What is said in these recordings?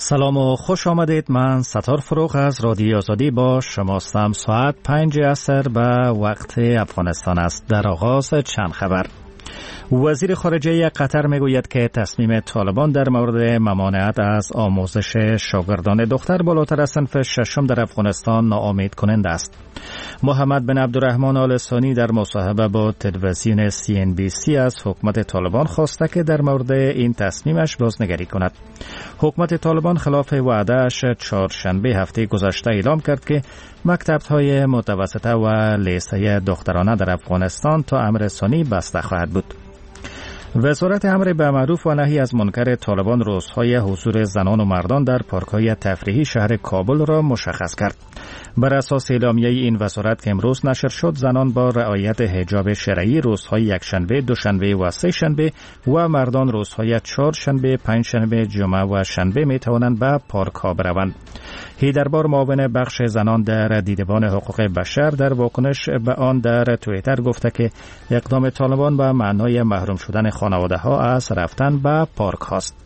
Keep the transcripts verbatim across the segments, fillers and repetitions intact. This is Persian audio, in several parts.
سلام و خوش آمدید. من ستار فروغ از رادیو آزادی با شماستم. ساعت پنج عصر به وقت افغانستان است. در آغاز چند خبر. وزیر خارجه قطر میگوید که تصمیم طالبان در مورد ممانعت از آموزش شاگردان دختر بالاتر از صنف ششم در افغانستان ناامید کننده است. محمد بن عبدالرحمن آل ثانی در مصاحبه با تلویزیون سی ان بی سی از حکومت طالبان خواسته که در مورد این تصمیمش بازنگری کند. حکومت طالبان خلاف وعده‌اش چهارشنبه هفته گذشته اعلام کرد که مکتب‌های متوسطه و لیسه دخترانه در افغانستان تا امر ثانی بسته خواهد بود. وزارت امر بالمعروف و نهی از منکر طالبان روزهای حضور زنان و مردان در پارک‌های تفریحی شهر کابل را مشخص کرد. بر اساس اعلامیه این وزارت که امروز نشر شد، زنان با رعایت حجاب شرعی روزهای یکشنبه، دوشنبه و سه شنبه و مردان روزهای چهارشنبه، پنجشنبه، جمعه و شنبه می توانند به پارک‌ها بروند. هیدربار معاون بخش زنان در دیدبان حقوق بشر در واکنش به آن در توییتر گفته که اقدام طالبان به معنای محروم شدن خانواده‌ها از رفتن به پارک هاست.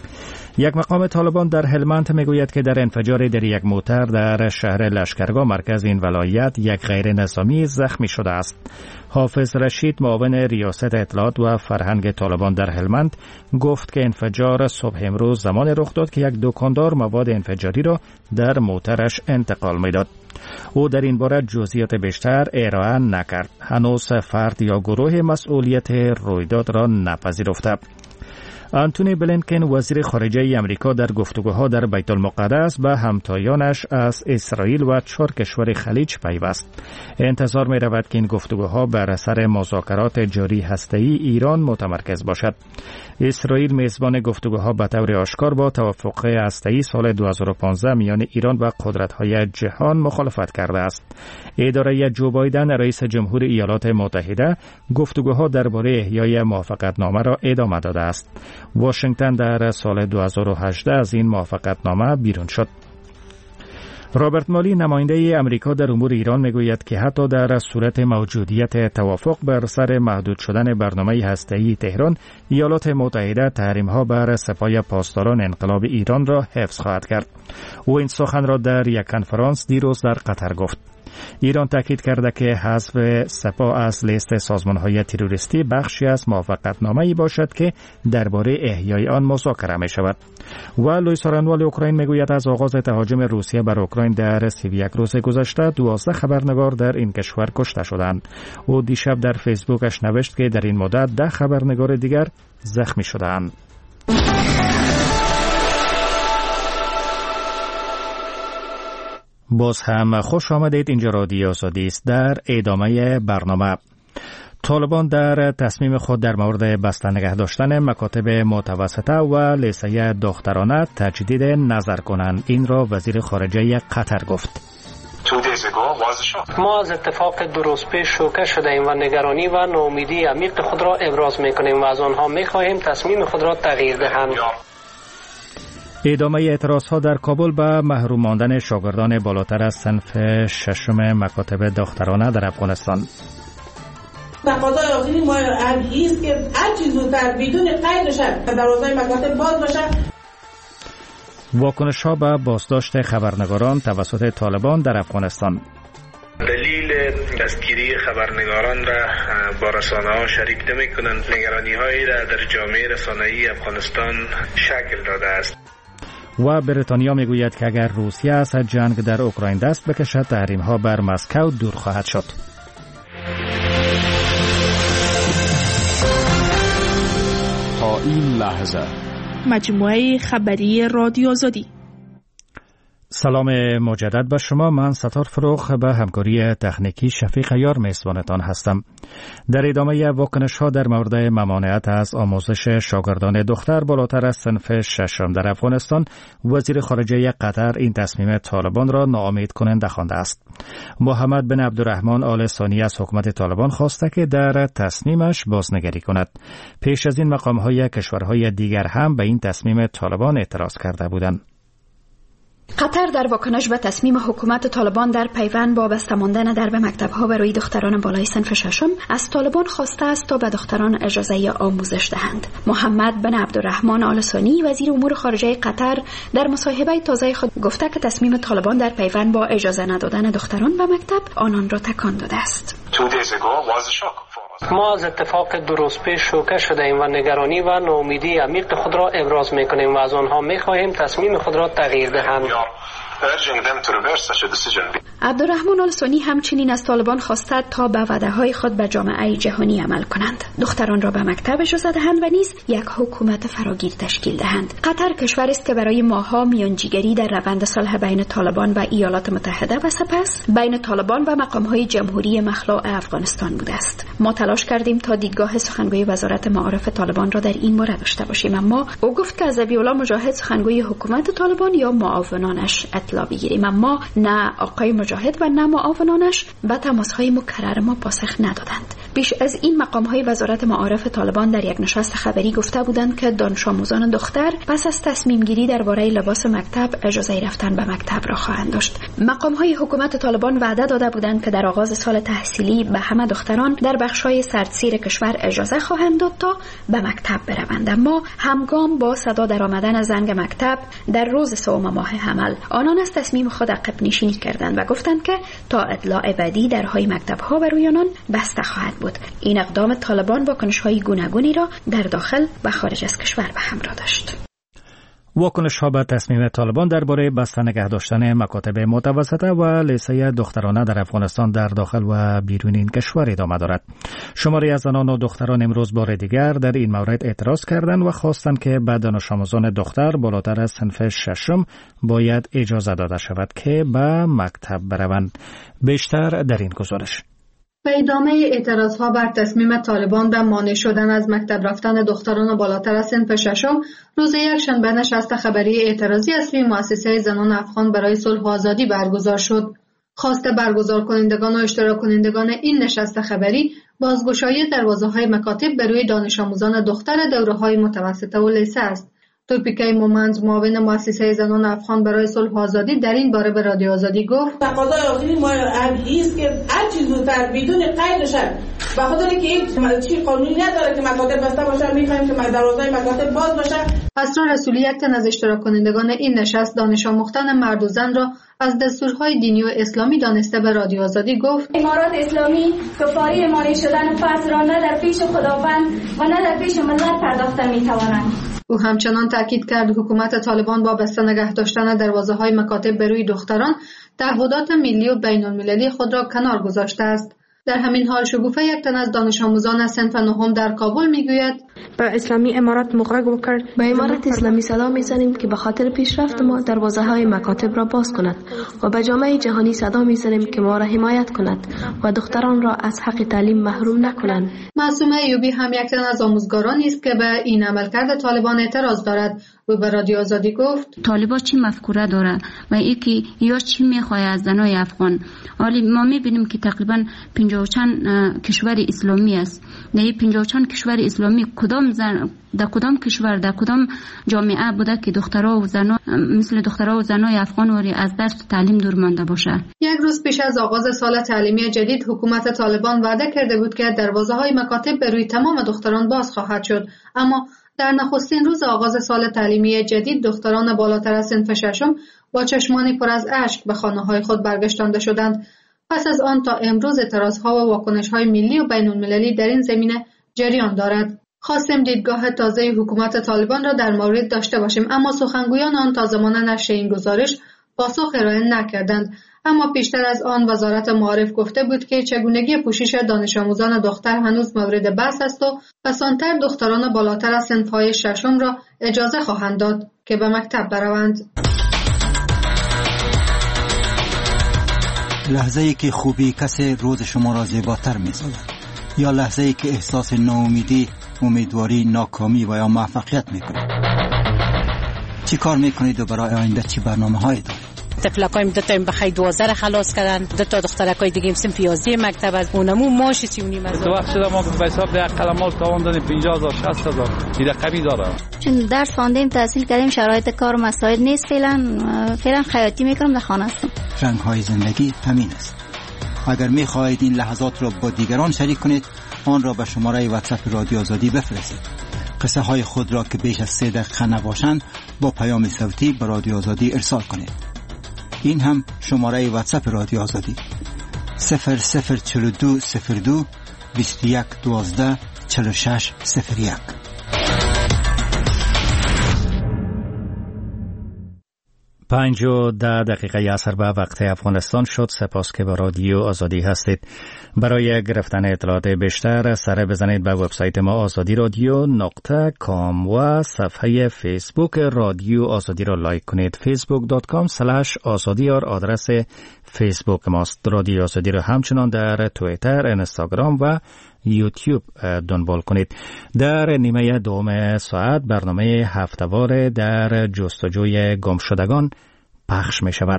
یک مقام طالبان در هلمند میگوید که در انفجار در یک موتر در شهر لشکرگاه مرکز این ولایت یک غیر نظامی زخمی شده است. حافظ رشید معاون ریاست اطلاعات و فرهنگ طالبان در هلمند گفت که انفجار صبح امروز زمان رخ داد که یک دکاندار مواد انفجاری را در موترش انتقال میداد. او در این باره جزئیات بیشتر ارائه نکرد. هنوز فرد یا گروه مسئولیت رویداد را نپذیرفته. آنتونی بلینکن وزیر خارجه امریکا در گفتگوها در بیت المقدس به همتایانش از اسرائیل و چهار کشور خلیج پیوست. انتظار می رود که این گفتگوها بر اثر مذاکرات جاری هسته‌ای ایران متمرکز باشد. اسرائیل میزبان گفتگوها به طور آشکار با توافق هسته‌ای سال دو هزار و پانزده میان ایران و قدرت‌های جهان مخالفت کرده است. اداره جو بایدن رئیس جمهور ایالات متحده گفتگوها درباره احیای موافقتنامه را ادامه داده است. واشنگتن در سال دو هزار و هجده از این موافقتنامه بیرون شد. رابرت مالی نماینده امریکا در امور ایران میگوید که حتی در صورت موجودیت توافق بر سر محدود شدن برنامه هسته‌ای تهران، ایالات متحده تحریم‌ها بر سپاه پاسداران انقلاب ایران را حفظ خواهد کرد. او این سخن را در یک کنفرانس دیروز در قطر گفت. ایران تاکید کرده که حذف سپاه از لیست سازمان‌های تروریستی بخشی از موافقتنامه‌ای باشد که درباره احیای آن مذاکره می‌شود. و لوئیس آرنوال اوکراین میگوید از آغاز تهاجم روسیه بر اوکراین در سی و یک روز گذشته دوازده خبرنگار در این کشور کشته شدند. او دیشب در فیسبوکش نوشت که در این مدت ده خبرنگار دیگر زخمی شدند. باز هم خوش آمدید. اینجا رادیو آزادی است. در ادامه برنامه، طالبان در تصمیم خود در مورد بسته نگه داشتن مکاتب متوسطه و لیسه دخترانه تجدید نظر کنند. این را وزیر خارجه قطر گفت. ما از اتفاق درست پیش شوکه شده ایم و نگرانی و ناامیدی عمیق خود را ابراز میکنیم و از آنها میخواهیم تصمیم خود را تغییر دهند. ادامه اعتراضها در کابل به محروم ماندن شاگردان بالاتر از صنف ششم مکاتب دخترانه در افغانستان. تقاضای آخرین ما ابی است که هر چیز زودتر بدون قید بشه دروازه مکاتب باز بشه. واکنش‌ها به بازداشت خبرنگاران توسط طالبان در افغانستان. دلیل دستگیری خبرنگاران را با رسانه‌ها شریک نمی‌کنند. نگرانی‌هایی را در جامعه رسانه‌ای افغانستان شکل داده است. و بریتانیا میگوید که اگر روسیه از جنگ در اوکراین دست بکشد، تحریم‌ها بر مسکو دور خواهد شد. تا این لحظه مجموعه خبری رادیو آزادی. سلام مجدد به شما. من ستار فروغ به همکاری تکنیکی شفیق یار میزبانتان هستم. در ادامه واکنش‌ها در مورد ممانعت از آموزش شاگردان دختر بالاتر از صنف ششم در افغانستان، وزیر خارجه قطر این تصمیم طالبان را ناامید کننده خوانده است. محمد بن عبدالرحمن آل ثانی از حکومت طالبان خواسته که در تصمیمش بازنگری کند. پیش از این مقام‌های کشورهای دیگر هم به این تصمیم طالبان اعتراض کرده بودند. قطر در واکنش به تصمیم حکومت طالبان در پیوند با بسته ماندن در به مکتب‌ها برای دختران بالای صنف ششم از طالبان خواسته است تا به دختران اجازه آموزش دهند. محمد بن عبدالرحمن آل ثانی وزیر امور خارجه قطر در مصاحبه تازه خود گفته که تصمیم طالبان در پیوند با اجازه ندادن دختران به مکتب آنان را تکان داده است. ما از اتفاق دو روز پیش شوکه شده ایم و نگرانی و ناامیدی عمیق خود را ابراز می‌کنیم و از آنها می‌خواهیم تصمیم خود را تغییر دهند. عبدالرحمن آل ثانی همچنین از طالبان خواسته تا به وعده‌های خود به جامعه جهانی عمل کنند، دختران را به مکتب اجازه دهند و نیز یک حکومت فراگیر تشکیل دهند. قطر کشوری است که برای ماه‌ها میانجیگری در روند صلح بین طالبان و ایالات متحده و سپس بین طالبان و مقام‌های جمهوری مخلوع افغانستان بوده است. ما تلاش کردیم تا دیدگاه سخنگوی وزارت معارف طالبان را در این مورد داشته باشیم، اما او گفت که از ذبیح الله مجاهد سخنگوی حکومت طالبان یا معاونانش اطلاع بگیریم، اما نه آقای مجاهد و نه معاونانش به تماس‌های مکرر ما پاسخ ندادند. بیش از این مقام‌های وزارت معارف طالبان در یک نشست خبری گفته بودند که دانش آموزان دختر پس از تصمیم گیری درباره لباس مکتب اجازه رفتن به مکتب را خواهند داشت. مقام‌های حکومت طالبان وعده داده بودند که در آغاز سال تحصیلی به همه دختران در بخش‌های سردسیر کشور اجازه خواهند داد تا به مکتب بروند، اما همگام با صدا درآمدن زنگ مکتب در روز سوم ماه حمل آنان از تصمیم خود عقب نشینی کردند و گفتند که تا اطلاع بعدی درهای مکتب‌ها برای آنان بسته خواهد بود. این اقدام طالبان واکنش‌های گوناگونی را در داخل و خارج از کشور به همراه داشت. واکنش‌ها به تصمیم طالبان درباره بسته نگه داشتن مکاتب متوسطه و لیسه دخترانه در افغانستان در داخل و بیرون این کشور ادامه دارد. شماری از زنان و دختران امروز بار دیگر در این مورد اعتراض کردند و خواستند که به دانش آموزان دختر بالاتر از صنف ششم باید اجازه داده شود که به مکتب بروند. بیشتر در این گزارش. به ادامه اعتراضها بر تصمیم طالبان به مانع شدن از مکتب رفتن دختران بالاتر از صنف ششم، روز یکشنبه نشست خبری اعتراضی اصلی مؤسسه زنان افغان برای صلح و آزادی برگزار شد. خواست برگزار کنندگان و اشتراک کنندگان این نشست خبری بازگشایی دروازه‌های مکاتب به روی دانش آموزان دختر دوره‌های متوسطه و لیسه است. توپیکای مومند، معاون مؤسسه زنان افغان برای صلح و آزادی، در این باره به رادیو آزادی گفت: تقاضای آخری ما ابی است که هر چیز زودتر بدون قید شد، به خاطر که این چی قانونی نداره که مکاتب بسته باشه، می‌خوایم که دروازه‌های مکاتب باز باشه. اسرار رسولی، یک تن از اشتراک کنندگان این نشست، دانش آموختن مرد و زن را از دستورهای دینی و اسلامی دانسته به رادیو آزادی گفت: امارات اسلامی کفاری مانع شدن فرض را نه در پیش خداوند و نه در پیش ملت پرداخته می‌توانند. او همچنان تاکید کرد حکومت طالبان با بسته نگه داشتن دروازه‌های مکاتب به روی دختران تعهدات ملی و بین‌المللی خود را کنار گذاشته است. در همین حال شگوفه، یک تن از دانش آموزان از صنف نهم در کابل میگوید: به اسلامی امارات مغرق کرد. به امارات اسلامی صدا میزنیم که به خاطر پیشرفت ما دروازه های مکاتب را باز کند و به جامعه جهانی صدا میزنیم که ما را حمایت کند و دختران را از حق تعلیم محروم نکنند. معصومه ایوبی هم یک تن از آموزگارانی است که به این عملکرد طالبان اعتراض دارد. او به رادیو آزادی گفت: طالبان چی مفکوره داره و اینکه یا چی میخواد از زنای افغان. ولی ما میبینیم که تقریبا پنجاه و چند کشور اسلامی است. در این پنجاه و چند کشور اسلامی کدام زن در کدام کشور در کدام جامعه بوده که دخترها و زنان مثل دخترها و زنای افغان وری از درس و تعلیم دور مانده باشه؟ یک روز پیش از آغاز سال تعلیمی جدید، حکومت طالبان وعده کرده بود که دروازه‌های مکاتب به روی تمام دختران باز خواهد شد، اما در نخستین روز آغاز سال تعلیمی جدید دختران بالاتر از صنف ششم با چشمانی پر از اشک به خانه‌های خود برگشتانده شدند. پس از آن تا امروز اعتراض‌ها و واکنش‌های ملی و بین‌المللی در این زمینه جریان دارد. خواستیم دیدگاه تازه حکومت طالبان را در مورد داشته باشیم، اما سخنگویان آن تا زمان نشر این گزارش پاسخ ارائه نکردند. اما پیشتر از آن وزارت معارف گفته بود که چگونگی پوشش دانش آموزان دختر هنوز مورد بحث است و پسانتر دختران بالاتر از صنف‌های ششم را اجازه خواهند داد که به مکتب بروند. لحظه‌ای که خوبی کسی روز شما را زیباتر می‌سازد، یا لحظه‌ای که احساس ناامیدی، امیدواری، ناکامی و یا موفقیت می‌کنید. چی کار می‌کنید و برای آینده چی برنامه‌هایی دارید؟ تفلکایم دو تا بخای دوازده خلاص کردن، دو تا دخترکای دیگه صنف یازده مکتب از اونمو ماش سی و نیم هزار. تو وقت شده ما به حساب ده قلمال تاوان دادیم پنجاه هزار شصت هزار. این رقمی داره. چون درس خواندیم تحصیل کردیم شرایط کار مساعد نیست فعلا فعلا خیاطی میکنم در خانه هستم. رنگ های زندگی همین است. اگر می خواهید این لحظات را با دیگران شریک کنید آن را به شماره واتساپ رادیو آزادی بفرستید. قصه های خود را که بیش از سه دقیقه نباشند با پیام صوتی به رادیو آزادی ارسال کنید. این هم شماره واتساپ رادیو آزادی صفر صفر چهل و دو صفر دو بیست و یک دوازده چهل و شش صفر یک. پنج و ده دقیقه عصر به وقت افغانستان شد. سپاس که با رادیو آزادی هستید. برای گرفتن اطلاعات بیشتر سر بزنید به وبسایت ما آزادی رادیو نقطه کام و صفحه فیسبوک رادیو آزادی را لایک کنید. فیسبوک دات کام سلش آزادی آدرس فیسبوک ماست. رادیو آزادی را همچنان در توییتر، اینستاگرام و یوتیوب دنبال کنید. در نیمه دوم ساعت برنامه هفته‌وار در جستجوی گمشدگان پخش می شود.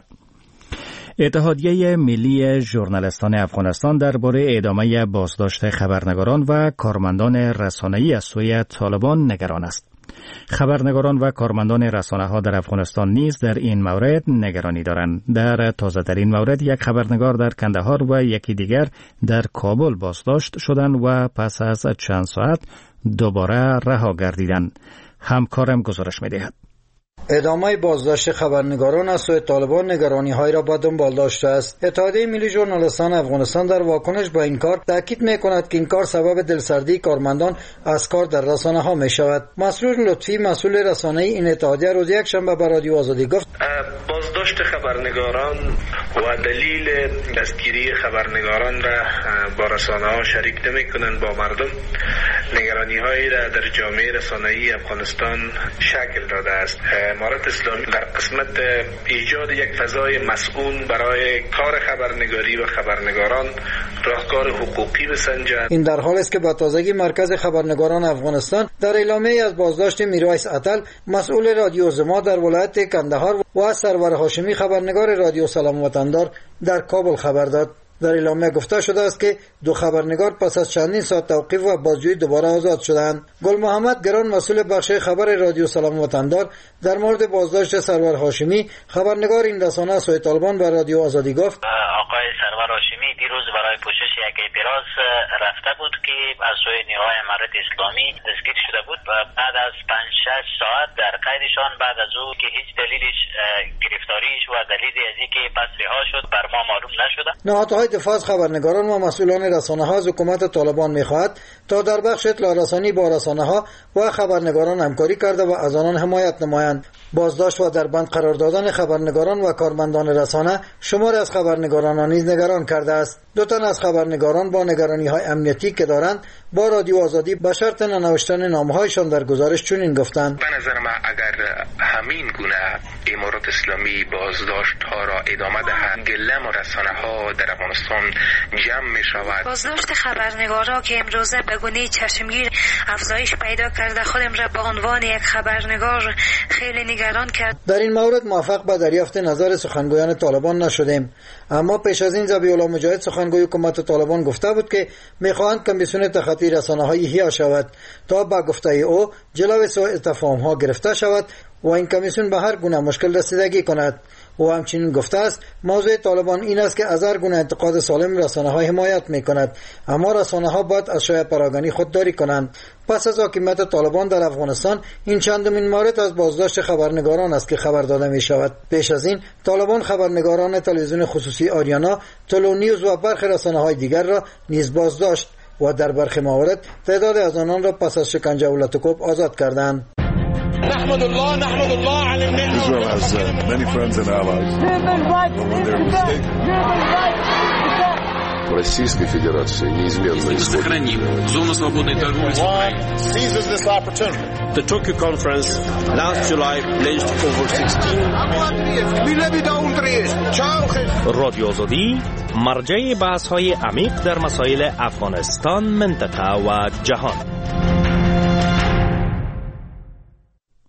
اتحادیه ملی ژورنالیستان افغانستان درباره ادامه بازداشت خبرنگاران و کارمندان رسانه‌ای از سوی طالبان نگران است. خبرنگاران و کارمندان رسانه‌ها در افغانستان نیز در این مورد نگرانی دارند. در تازه‌ترین مورد یک خبرنگار در کندهار و یکی دیگر در کابل بازداشت شدند و پس از چند ساعت دوباره رها گردیدند. همکارم گزارش می‌دهد. ادامه بازداشت خبرنگاران از سوی طالبان نگرانی‌های را به دنبال داشته است. اتحادیه ملی ژورنالیستان افغانستان در واکنش به این کار تاکید می‌کند که این کار سبب دلسردی کارمندان از کار در رسانه‌ها می‌شود. مسرور لطفی مسئول رسانه‌ای این اتحادیه روز یکشنبه به رادیو آزادی گفت بازداشت خبرنگاران و دلیل دستگیری خبرنگاران را با رسانه‌ها شریک نمی‌کنند با مردم. نگرانی‌هایی را در جامعه رسانه‌ای افغانستان شکل داده است. امارت اسلامی در قسمت ایجاد یک فضای مسئول برای کار خبرنگاری و خبرنگاران راهکار حقوقی بسنجد. این در حالی است که با تازگی مرکز خبرنگاران افغانستان در اعلامیه از بازداشت میرویس عطل مسئول رادیو زما در ولایت کندهار و سرور هاشمی خبرنگار رادیو سلام وطندار در کابل خبر داد. در اعلامیه گفته شده است که دو خبرنگار پس از چندین ساعت توقیف و بازجویی دوباره آزاد شدند. گل محمد گران مسئول بخش خبر رادیو سلام وطندار در مورد بازداشت سرور هاشمی خبرنگار این رسانه از سوی طالبان به رادیو آزادی گفت آقای سرور هاشمی دیروز برای پوشش یک اعتراض رفته بود که از سوی نیروهای امارت اسلامی دستگیر شده بود و بعد از پنج شش ساعت در قیدشان بعد از او که هیچ دلیلش گرفتاریش و دلیلی از اینکه پس رها شد بر ما معلوم نشده. نهادهای دفاع از خبرنگاران و مسئولان رسانه‌ها از حکومت طالبان می‌خواهد تا در بخش اطلاع رسانی با رسانه‌ها و خبرنگاران همکاری کرده و از آنان حمایت نمایند. بازداشت و در بند قرار دادن خبرنگاران و کارمندان رسانه شمار از خبرنگاران نیز نگران کرده است. دو تن از خبرنگاران با نگرانی‌های امنیتی که دارند با رادیو آزادی به شرط ننوشتن نامه‌هایشان در گزارش چنین گفتند: به نظر من اگر همین گونه امارات اسلامی بازداشت ها را ادامه دهد گله و رسانه ها در افغانستان جمع می شود. بازداشت خبرنگارا که امروزه به گونه چشمگیر افزایش پیدا کرده خودم را به عنوان یک خبرنگار خیلی نگران کرد. در این مورد موفق به دریافت نظر سخنگویان طالبان نشدیم، اما پیش از این ذبیح الله مجاهد سخنگوی حکومت طالبان گفته بود که میخواهند کمیسیون تخطی رسانه‌های احیا شود تا با گفته او جلوی سوء تفاهم‌ها گرفته شود و این کمیسیون به هر گونه مشکل رسیدگی کند. او همچنین گفته است موضوع طالبان این است که از هر گونه انتقاد سالم رسانه‌ها حمایت می‌کند، اما رسانه‌ها باید از شایع پراگانی خودداری کنند. پس از حاکمیت طالبان در افغانستان این چندمین مورد از بازداشت خبرنگاران است که خبر داده می‌شود. پیش از این طالبان خبرنگاران تلویزیون خصوصی آریانا، تلو نیوز و برخی رسانه‌های دیگر را نیز بازداشت و در برخی موارد تعداد از آنان را پس از شکنجه و لطکوب آزاد کردند. نحمد الله نحمد الله على النعمة. Israel has uh, many friends and allies. Российской Федерации неизменно сохраним зону свободной торговли с Украиной. Seizes this opportunity. The Tokyo conference last July pledged over sixteen. رادیو آزادی مرجع بحث‌های عمیق در مسائل افغانستان، منطقه و جهان.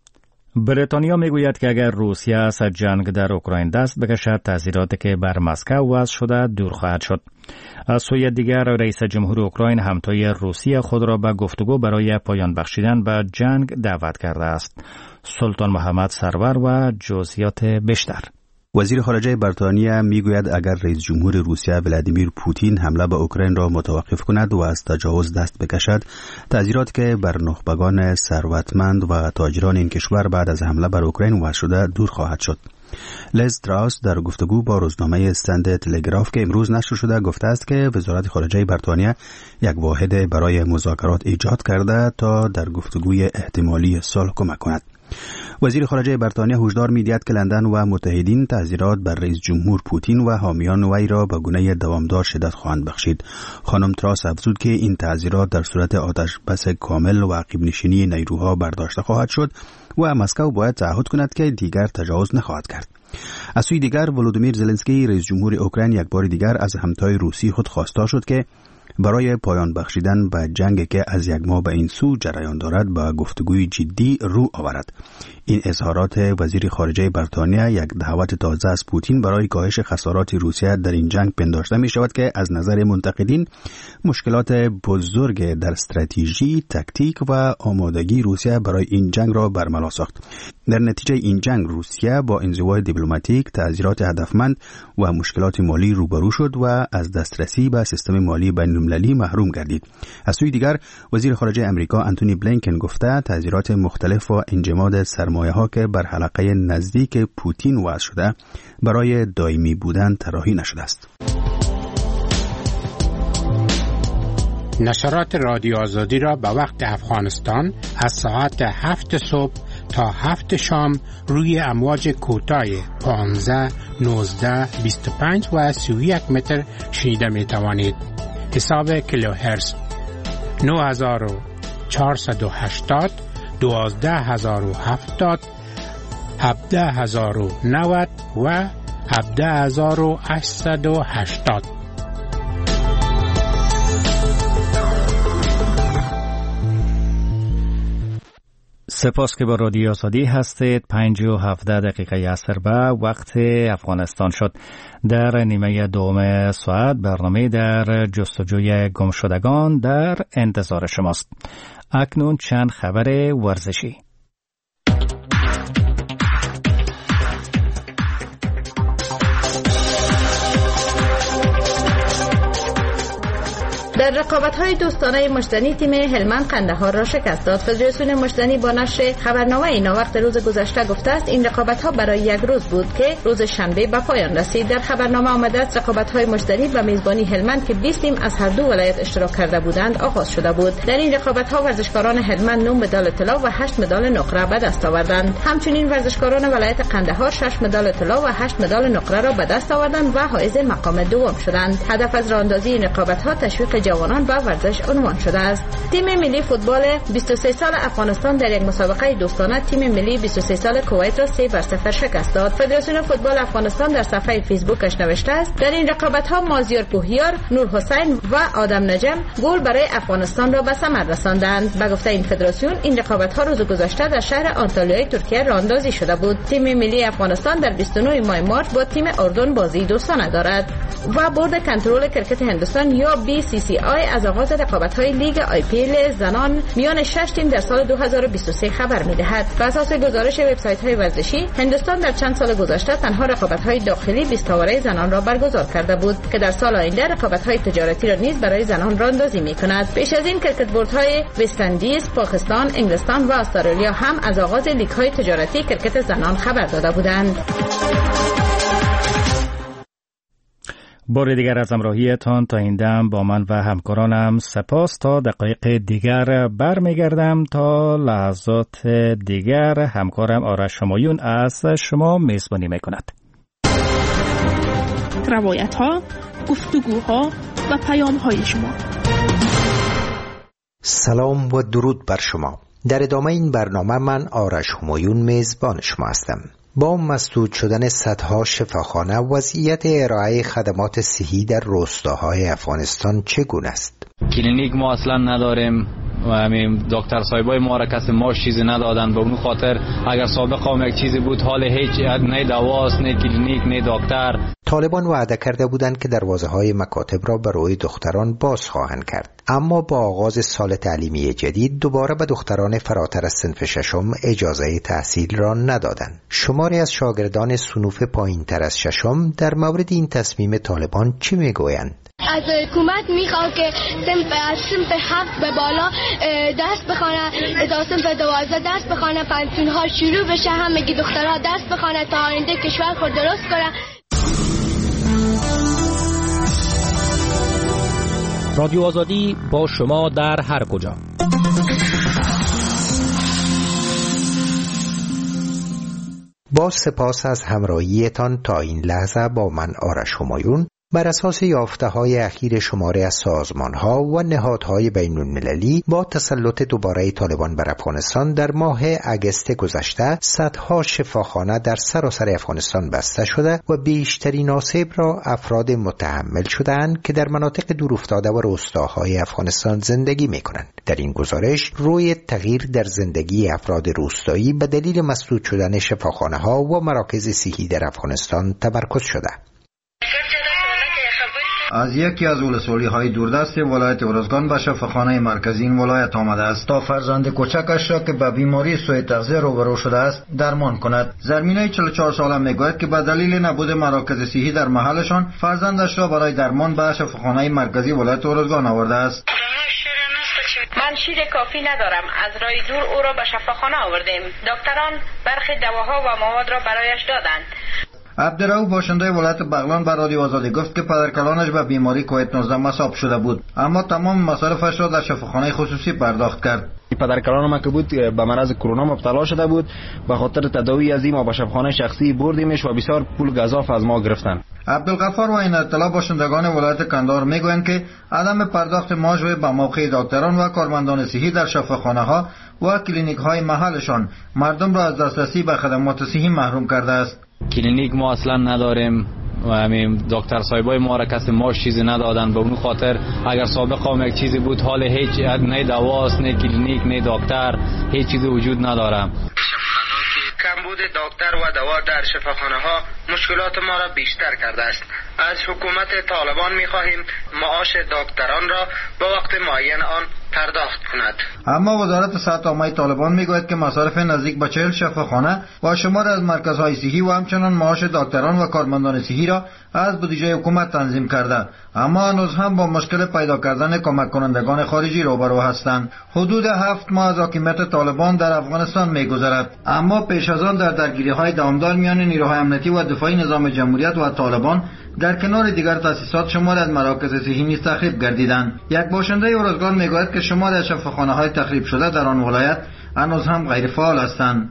بریتانیا میگوید که اگر روسیه از جنگ در اوکراین دست بکشد، تأثیراتی که بر مسکو وضع شده دور خواهد شد. از سوی دیگر رئیس جمهور اوکراین همتای روسیه خود را به گفتگو برای پایان بخشیدن به جنگ دعوت کرده است. سلطان محمد سرور و جزئیات بیشتر. وزیر خارجه بریتانیا میگوید اگر رئیس جمهور روسیه ولادیمیر پوتین حمله به اوکراین را متوقف کند و از تجاوز دست بکشد، تأثیراتی که بر نخبگان ثروتمند و تاجران این کشور بعد از حمله بر اوکراین وضع شده دور خواهد شد. لیز تراس در گفتگو با روزنامه استند تلگراف که امروز نشر شده گفته است که وزارت خارجه بریتانیا یک واحد برای مذاکرات ایجاد کرده تا در گفتگوی احتمالی صلح کمک کند. وزیر خارجه بریتانیا هشدار می‌دهد که لندن و متحدین تحذیرات بر رئیس جمهور پوتین و حامیان وی را به گونه دوامدار شدت خواهند بخشید. خانم تراس افزود که این تحذیرات در صورت آتش بس کامل و عقب نشینی نیروها برداشته خواهد شد و مسکو باید تعهد کند که دیگر تجاوز نخواهد کرد. از سوی دیگر ولودیمیر زلنسکی رئیس جمهور اوکراین یک بار دیگر از همتای روسی خود خواسته شد که برای پایان بخشیدن به جنگ که از یک ماه به این سو جریان دارد به گفتگوی جدی رو آورد. این اظهارات وزیر خارجه بریتانیا یک دعوت تازه از پوتین برای کاهش خسارات روسیه در این جنگ پنداشته می شود که از نظر منتقدین مشکلات بزرگ در استراتژی، تاکتیک و آمادگی روسیه برای این جنگ را برملا ساخت. در نتیجه این جنگ روسیه با انزوای دیپلماتیک، تحذیرات هدفمند و مشکلات مالی روبرو شد و از دسترسی به سیستم مالی بین‌المللی محروم گردید. از سوی دیگر وزیر خارجه امریکا انتونی بلینکن گفته تحذیرات مختلف و انجماد سرمایه‌ها که بر حلقه نزدیک پوتین وضع شده برای دائمی بودن طراحی نشده است. نشرات رادیو آزادی را به وقت افغانستان از ساعت هفت صبح تا هفت شام روی امواج کوتاه پانزده، نوزده، بیست و پنج و سی و یک متر شنیده می توانید. حساب کیلوهرتز نه هزار و چهارصد و هشتاد، دوازده هزار و هفتاد، هفده هزار و نود و هفده هزار و هشتصد و هشتاد. سپاس که با رادیو آزادی هستید. پنج و هفده دقیقه عصر به وقت افغانستان شد. در نیمه دوم ساعت برنامه در جستجوی گمشدگان در انتظار شماست. اکنون چند خبر ورزشی. در رقابت‌های دوستانه مشتنی تیم هلمند قندهار را شکست داد. فدراسیون مشتنی با نشر خبرنامه اینا وقت روز گذشته گفته است این رقابت‌ها برای یک روز بود که روز شنبه به پایان رسید. در خبرنامه آمده است رقابت‌های مشتنی به میزبانی هلمند که بیست تیم از هر دو ولایت اشتراک کرده بودند آغاز شده بود. در این رقابت‌ها ورزشکاران هلمند نه مدال طلا و هشت مدال نقره به دست آوردند. همچنین ورزشکاران ولایت قندهار شش مدال طلا و هشت مدال نقره را به دست آوردند و حائز مقام دوم شدند. هدف از راهاندازی این رقابت‌ها تشویق جوانان به ورزش عنوان شده است. تیم ملی فوتبال بیست و سه سال افغانستان در یک مسابقه دوستانه تیم ملی بیست و سه سال کویت را سه بر صفر شکست داد. فدراسیون فوتبال افغانستان در صفحه فیسبوکش نوشته است در این رقابت‌ها مازیار پوهیار، نور حسین و آدم نجم گل برای افغانستان را به ثمر رساندند. به گفته این فدراسیون این رقابت‌ها روز گذشته در شهر آنتالیای ترکیه راهاندازی شده بود. تیم ملی افغانستان در بیست و نه ماه مارچ با تیم اردن بازی دوستانه دارد. و بورد کنترل کرکت هندوستان یا بی سی سی آی از آغاز رقابت‌های لیگ آی پی ال زنان میان شش تیم در سال دو هزار و بیست و سه خبر می‌دهد. بر اساس گزارش وبسایت‌های ورزشی، هندوستان در چند سال گذشته تنها رقابت‌های داخلی بیست تاوره زنان را برگزار کرده بود که در سال آینده رقابت‌های تجارتی را نیز برای زنان راهاندازی می‌کند. پیش از این کرکت بوردهای وست اندیز، پاکستان، انگلستان و استرالیا هم از آغاز لیگ‌های تجارتی کرکت زنان خبر داده بودند. بار دیگر از همراهیتان تا این دم با من و همکارانم سپاس. تا دقایق دیگر برمیگردم. تا لحظات دیگر همکارم آرش همایون از شما میزبانی میکند. روایت ها، گفتگوها و پیام های شما. سلام و درود بر شما. در ادامه این برنامه من آرش همایون میزبان شما هستم. با مسدود شدن صدها شفاخانه وضعیت ارائه خدمات صحی در روستاهای افغانستان چگونه است؟ کلینیک ما اصلا نداریم، و همین دکتر صاحبای ما را کسی ماش چیزی ندادن. به اون خاطر اگر سابق هم یک چیزی بود حال هیچ نه دواست نه کلینیک نه دکتر. طالبان وعده کرده بودند که دروازه های مکاتب را برای دختران باز خواهند کرد، اما با آغاز سال تعلیمی جدید دوباره به دختران فراتر از صنف ششم اجازه تحصیل را ندادند. شماری از شاگردان صنوف پایین تر از ششم در مورد این تصمیم طالبان چی میگویند؟ از حکومت میخواد که صنف از صنف هفت به بالا درس بخونه، تا صنف دوازده درس بخونه، پنسیون ها شروع بشه، همگی دخترها درس بخونه تا آینده کشور خود درست کنه. رادیو آزادی با شما در هر کجا. با سپاس از همراهیتان تا این لحظه با من آرش همایون بر اساس یافته‌های اخیر شماره از سازمان‌ها و نهادهای بین‌المللی با تسلط دوباره طالبان بر افغانستان در ماه اگست گذشته صدها شفاخانه در سراسر افغانستان بسته شده و بیشترین آسیب را افراد متحمل شده‌اند که در مناطق دورافتاده و روستاهای افغانستان زندگی می‌کنند. در این گزارش روی تغییر در زندگی افراد روستایی به دلیل مسدود شدن شفاخانه‌ها و مراکز صحی در افغانستان تمرکز شده. از یکی از ولسوالی‌های دوردست ولایت ارزگان به شفاخانه مرکزی این ولایت آمده است تا فرزند کوچکش را که به بیماری سوء تغذیه روبرو شده است درمان کند. زرمینه چهل و چهار ساله میگوید که به دلیل نبود مراکز صحی در محلشان فرزندش را برای درمان به شفاخانه مرکزی ولایت ارزگان آورده است. من شیر کافی ندارم، از راه دور او را به شفاخانه آوردیم. دکتران برخی دواها و مواد را برایش دادند. عبدالرؤوف باشنده ولایت بغلان به رادیو آزادی گفت که پدرکلانش به بیماری کووید نوزده مصاب شده بود، اما تمام مصارفش را در شفاخانه خصوصی پرداخت کرد. پدرکلان ما که بود به مرض کرونا مبتلا شده بود، به خاطر تداوی از این ما به شفاخانه شخصی بردیمش و بسیار پول گزاف از ما گرفتن. عبدالغفار و این اطلاع باشندگان ولایت کندهار میگویند که عدم پرداخت ماژ به موقع دکتران و کارمندان صحی در شفاخانه ها و کلینیک های محلشان مردم را از دسترسی به خدمات صحی محروم کرده است. کلینیک ما اصلا نداریم و همین دکتر صاحبای ما را کسی ماش چیزی ندادن. به اون خاطر اگر سابق هم یک چیزی بود حال هیچ نه دواست نه کلینیک نه دکتر هیچ چیزی وجود نداره. کمبود دکتر و دوا در شفاخانه ها مشکلات ما را بیشتر کرده است. از حکومت طالبان می خواهیم معاش دکتران را به وقت معین آن پرداخت کند. اما وزارت صحت عامه طالبان میگوید که مصارف نزدیک به چهل شفاخانه و شمار از مرکزهای صحی و همچنان معاش دکتران و کارمندان صحی را از بودجه حکومت تنظیم کرده، اما هنوز هم با مشکل پیدا کردن کمک کنندگان خارجی روبرو هستند. حدود هفت ماه از حاکمیت طالبان در افغانستان میگذرد، اما پیش از آن در درگیری‌های دوامدار میان نیروهای امنیتی و دفاعی نظام جمهوریت و طالبان در کنار دیگر تأسیسات شمار از مراکز صحی نیز تخریب گردیدند. یک باشنده ارزگان میگوید که شمار از شفاخانه‌های تخریب شده در آن ولایت هنوز هم غیر فعال هستند.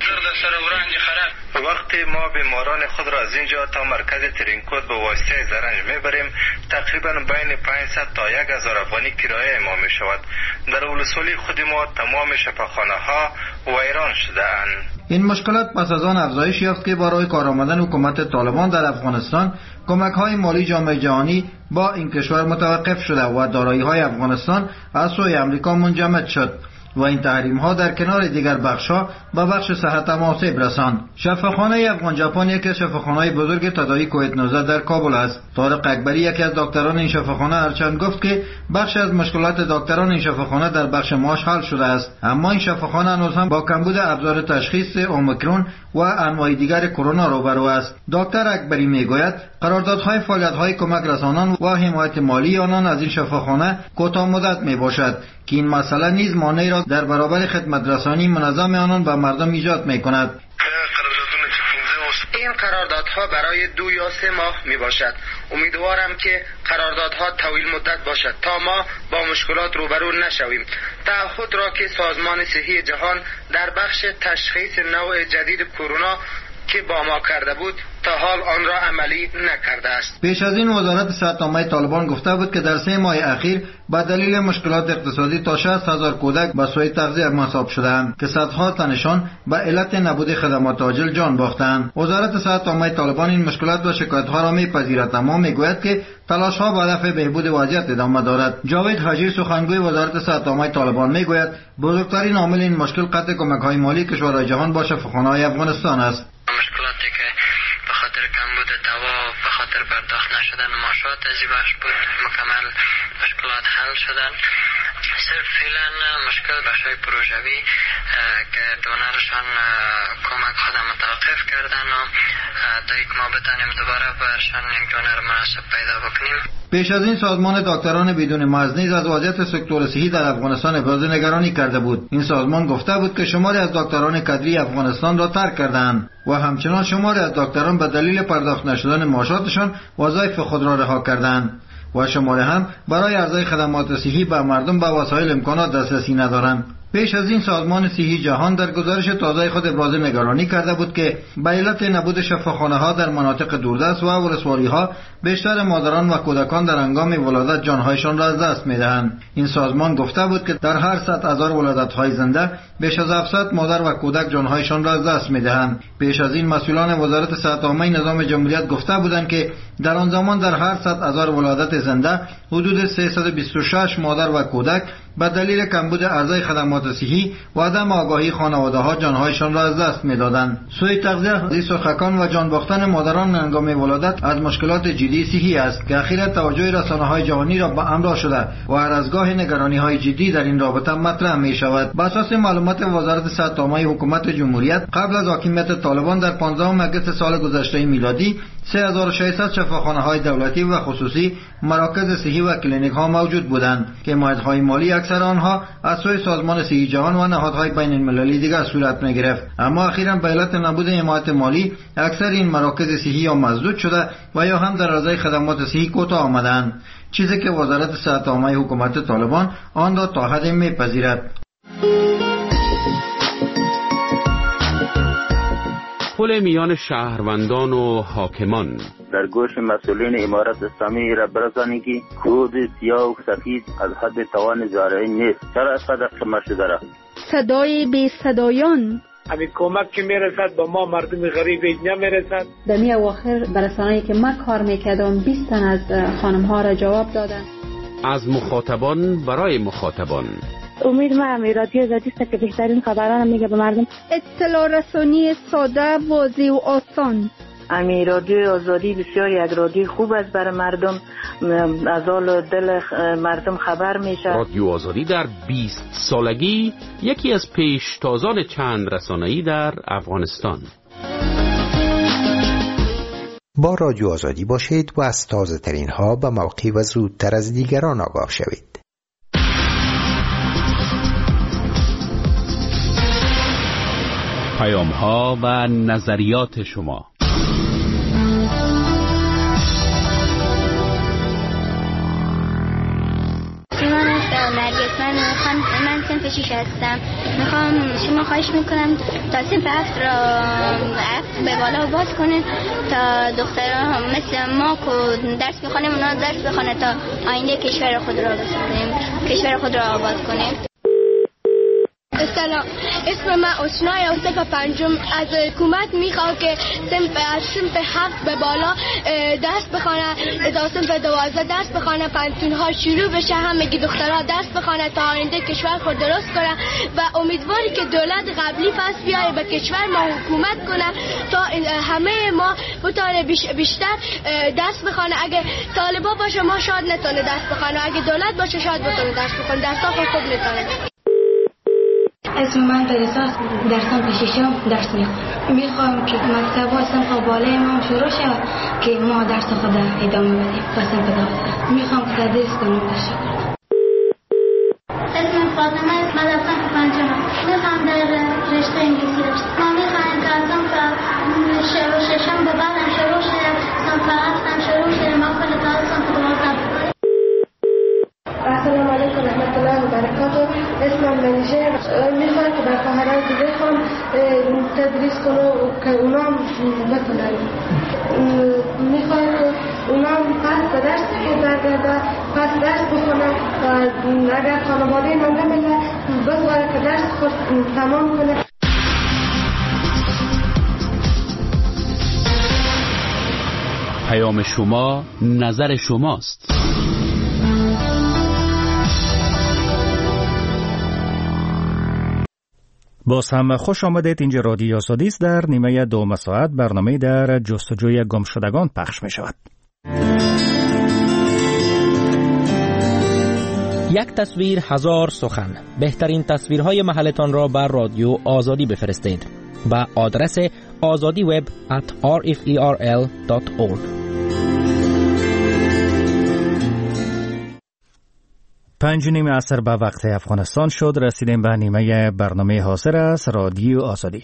وقتی ما بیماران خود را از اینجا تا مرکز ترینکوت به واسطه زرنج میبریم تقریبا بین پانصد تا یک هزار افغانی کرایه ما می شود. در ولسوالی خود ما تمام شفاخانه ها ویران شده اند. این مشکلات پس از آن افزایش یافت که برای کار آمدن حکومت طالبان در افغانستان کمک های مالی جامعه جهانی با این کشور متوقف شده و دارایی های افغانستان از سوی امریکا منجمد شد و این تحریم ها در کنار دیگر بخش ها به بخش صحت هم آسیب رساند. شفاخانه افغان ژاپن یکی از شفاخانه‌های بزرگ تداوی کووید نوزده در کابل است. طارق اکبری یکی از دکتران این شفاخانه هرچند گفت که بخش از مشکلات دکتران این شفاخانه در بخش معاش حل شده است، اما این شفاخانه هنوز هم با کمبود ابزار تشخیص اومیکرون و انواع دیگر کرونا روبرو است. دکتر اکبری میگوید قراردادهای فعالیت‌های کمک رسانان و حمایت مالی آنان از این شفاخانه کوتاه مدت میباشد که این مسئله نیز مانعی را در برابر خدمت رسانی منظم آنان به مردم ایجاد میکند. این قراردادها برای دو یا سه ماه می باشد. امیدوارم که قراردادها طویل مدت باشد تا ما با مشکلات روبرو نشویم. تعهد را که سازمان صحی جهان در بخش تشخیص نوع جدید کرونا که با ما کرده بود تا حال آن را عملی نکرده است. پیش از این وزارت صحت عامه طالبان گفته بود که در سه ماه اخیر به دلیل مشکلات اقتصادی تا شصت هزار کودک به سوی تغذیه مصاب شدند که صدها تنشان به علت نبود خدمات عاجل جان باختند. وزارت صحت عامه طالبان این مشکلات و شکایت‌ها را می‌پذیرد، اما می‌گوید که تلاش‌ها به هدف بهبود وضعیت ادامه دارد. جاوید حجیر سخنگوی وزارت صحت عامه طالبان می‌گوید بزرگترین عامل این مشکل قطع کمک‌های مالی کشورهای جهان با شفاخانه‌های افغانستان است. مشکلاتی که به خاطر کمبود دوا و به خاطر پرداخت نشدن معاشات از این بخش بود مکمل مشکلات حل شدن. صرف فعلا مشکل بخشای پروژوی که دونرشان کمک خود متوقف کردن و تا یک ما بتانیم دوباره برشان یک دونر مناسب پیدا بکنیم. پیش از این سازمان دکتران بدون مرز نیز از وضعیت سکتور صحی در افغانستان ابراز نگرانی کرده بود. این سازمان گفته بود که شماری از دکتران کادری افغانستان را ترک کردند و همچنان شماری از دکتران به دلیل پرداخت نشدن معاشاتشان وظایف خود را رها کردند و شماری هم برای ارزای خدمات صحی به مردم به وسایل امکانات دسترسی ندارند. پیش از این سازمان صحی جهان در گزارش تازه خود ابراز نگرانی کرده بود که به علت نبود شفاخانه‌ها در مناطق دوردست و ولسوالی‌ها بیشتر مادران و کودکان در هنگام ولادت جانهایشان را از دست می‌دهند. این سازمان گفته بود که در هر صد هزار ولادت‌های زنده بیش از هفتصد مادر و کودک جانهایشان را از دست می‌دهند. پیش از این مسئولان وزارت صحت عامه نظام جمهوریت گفته بودند که در آن زمان در هر صد هزار ولادت زنده حدود سیصد و بیست و شش مادر و کودک به دلیل کمبود ارزای خدمات صحی و عدم آگاهی خانواده‌ها جانهایشان را از دست می‌دادند. سوء تغذیه، سخکان و جان باختن مادران هنگام ولادت از مشکلات جدی صحی است که اخیراً توجه رسانه‌های جهانی را به همراه شده و هر از گاه نگرانی‌های جدی در این رابطه مطرح می‌شود. بر اساس معلومات وزارت صحت عامه حکومت جمهوریت قبل از حاکمیت طالبان در پانزدهم اگست سال گذشته میلادی سه هزار و ششصد شفاخانه‌های دولتی و خصوصی، مراکز صحی و کلینیک‌ها موجود بودند که حمایت‌های مالی اکثر آنها از سوی سازمان صحی جهان و نهادهای بین‌المللی دیگر صورت می‌گرفت. اما اخیراً به علت نبود حمایت مالی اکثر این مراکز صحی یا مسدود شده و یا هم در ارزای خدمات صحی کوتاه آمدند، چیزی که وزارت صحت عامه حکومت طالبان آن را تا حدی می‌پذیرد. پل میان شهروندان و حاکمان در گوش مسئولین امارت اسلامی را برسانید که کود سیاه و سفید از حد توان زارعین نیست. چرا اسقدر خمر شده را؟ صدای بی صدایان همین کمک که میرسد با ما مردم غریب نمیرسد. در می اواخر برسانه‌ای که من کار میکردم بیست تن از خانم ها را جواب دادن. از مخاطبان برای مخاطبان. امید ما هم رادیو آزادی است که بهترین خبران میگه به مردم. اطلاع رسانی ساده، واضح و آسان. امی رادیو آزادی بسیار یک رادیو خوب است برای مردم، از حال دل مردم خبر میشه. رادیو آزادی در بیست سالگی یکی از پیشتازان چند رسانه‌ای در افغانستان. با رادیو آزادی باشید و از تازه ترین ها به موقع و زودتر از دیگران آگاه شوید. پیام ها و نظریات شما. من میخوام من صنف شیش هستم. میخوام شما خواهش میکنم تا صنف هفت را هفت به بالا باز کنه تا دخترها مثل ما که درس میخوانیم اونا درس بخونه تا آینده کشور خود را بسازیم، کشور خود را آباد کنیم. سلام، اسم من اسنای از صنف پنجم. از حکومت میخوام که صنف از صنف هفت به بالا درس بخونه تا صنف دوازده درس بخونه، پنتون ها شروع بشه، همگی دخترها درس بخونه تا آینده کشور خود درست کنه و امیدواری که دولت قبلی پس بیایه به کشور ما حکومت کنه تا همه ما بتونه بیش بیشتر درس بخونه. اگه طالبا باشه ما شاید نتونه درس بخونه، اگه دولت باشه شاید بتونه درس بخونه، درسا خود خوب نتونه. اسم من پریساس، در صنف ششم درس میخونم. میخوام که مکتب و صنف بالای ما شروع شود که ما درس خود ادامه بدیم تا صنف دوازده. میخوام که تدریس کنم. تشکر. اسم فاطمه، من در صنف پنجم. میخوام در رشته انگلیسی رشته. ما میخوایم که از صنف ششم به بعدم شروع شده، صنف هفتم شروع شده، ما کل تا صنف دوازده. السلام علیکم و رحمت الله و برکاته. اسمم منیشه. میخوام که در خواهرای دیگه خوام تدریس کنه و که اونا هم بتونن. میخوایم که اونا هم پس به درس که برگرده پس درس بخونه و اگر خانواده من نمیده بذاره که درس خود تمام کنه. پیام شما نظر شماست. باز هم خوش آمدید. اینجا رادیو آزادی است. در نیمه دوم ساعت برنامه در جستجوی گمشدگان پخش می شود. یک تصویر هزار سخن. بهترین تصویرهای محلتان را بر رادیو آزادی بفرستید با آدرس آزادی وب ات آر اف ای آر ال دات اورگ. پنج نیم عصر به وقت افغانستان شد. رسیدیم به نیمه برنامه حاضر است رادیو آزادی.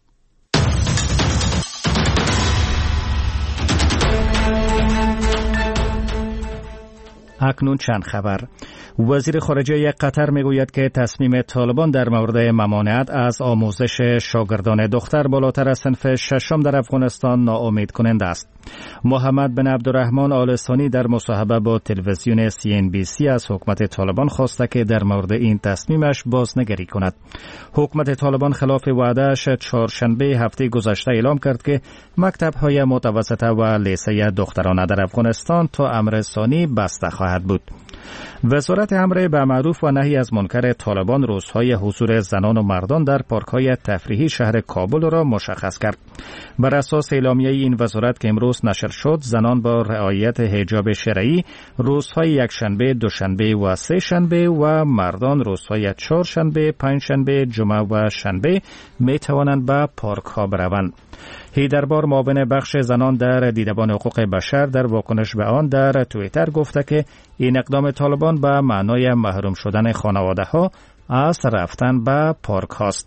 اکنون چند خبر. وزیر خارجه قطر میگوید که تصمیم طالبان در مورد ممانعت از آموزش شاگردان دختر بالاتر از صنف ششم در افغانستان ناامید کننده است. محمد بن عبدالرحمن آل ثانی در مصاحبه با تلویزیون سی ان بی سی از حکومت طالبان خواسته که در مورد این تصمیمش بازنگری کند. حکومت طالبان خلاف وعده‌اش چهارشنبه هفته گذشته اعلام کرد که مکتب‌های متوسطه و لیسه دخترانه در افغانستان تا امر ثانی بسته خواهد بود. وزارت امر به معروف و نهی از منکر طالبان روزهای حضور زنان و مردان در پارک‌های تفریحی شهر کابل را مشخص کرد. بر اساس اعلامیه این وزارت که امروز نشر شد، زنان با رعایت حجاب شرعی روزهای یکشنبه، دوشنبه و سه شنبه و مردان روزهای چهارشنبه، پنجشنبه، جمعه و شنبه می توانند به پارک‌ها بروند. هیدربار معاون بخش زنان در دیدبان حقوق بشر در واکنش به آن در توییتر گفته که این اقدام طالبان به معنای محروم شدن خانواده‌ها از رفتن به پارک هاست.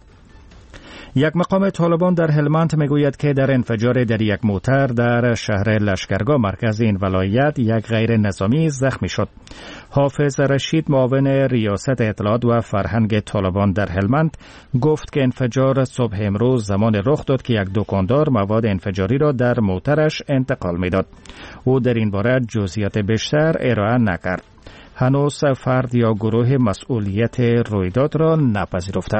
یک مقام طالبان در هلمند میگوید که در انفجار در یک موتر در شهر لشکرگاه مرکز این ولایت یک غیر نظامی زخمی شد. حافظ رشید معاون ریاست اطلاعات و فرهنگ طالبان در هلمند گفت که انفجار صبح امروز زمان رخ داد که یک دکاندار مواد انفجاری را در موترش انتقال میداد. او در این باره جزئیات بیشتر ارائه نکرد. هنوز فرد یا گروه مسئولیت رویداد را نپذیرفته.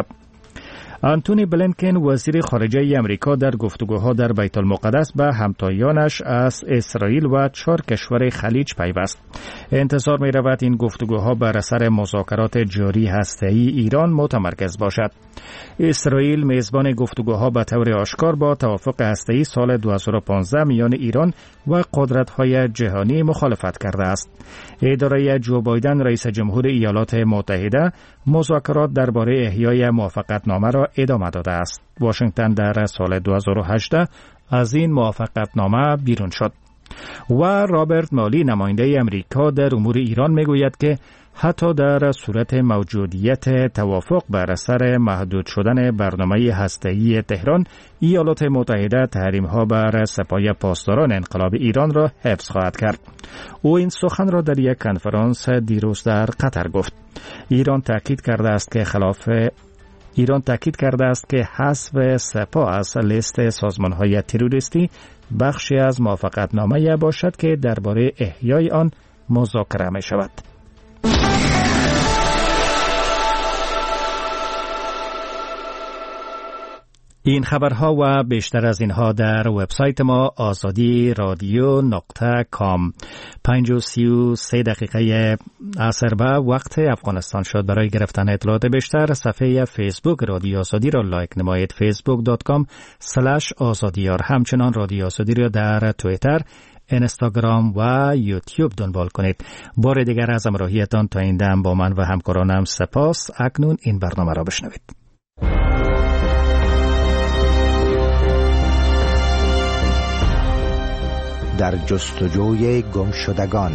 آنتونی بلینکن وزیر خارجه امریکا در گفتگوها در بیت المقدس به همتایانش از اسرائیل و چهار کشور خلیج پیوست. انتظار می رود این گفتگوها بر اثر مذاکرات جاری هسته‌ای ایران متمرکز باشد. اسرائیل میزبان گفتگوها به طور آشکار با توافق هسته‌ای سال دو هزار و پانزده میان ایران و قدرت‌های جهانی مخالفت کرده است. اداره جو بایدن رئیس جمهور ایالات متحده مذاکرات درباره احیای موافقتنامه را ادامه داده است. واشنگتن در سال دو هزار و هجده از این موافقتنامه بیرون شد. و رابرت مالی نماینده امریکا در امور ایران میگوید که حتی در صورت موجودیت توافق بر اثر محدود شدن برنامه هسته‌ای تهران، ایالات متحده تحریم‌ها بر سپاه پاسداران انقلاب ایران را حفظ خواهد کرد. او این سخن را در یک کنفرانس دیروز در قطر گفت. ایران تاکید کرده است که خلاف ایران تاکید کرده است که حذف سپاه از لیست سازمان‌های تروریستی بخشی از موافقتنامه باشد که درباره احیای آن مذاکره می شود. این خبرها و بیشتر از اینها در وبسایت ما آزادی رادیو نقطه کام. پنج و سی و سه دقیقه عصر به وقت افغانستان شد. برای گرفتن اطلاعات بیشتر صفحه فیسبوک رادیو آزادی را لایک نمایید. فیسبوک دات کام سلش آزادیار. همچنان رادیو آزادی را در توییتر، اینستاگرام و یوتیوب دنبال کنید. بار دیگر از همراهیتان تا این دم با من و همکارانم سپاس. اکنون این برنامه را بشنوید. در جستجوی گمشدگان.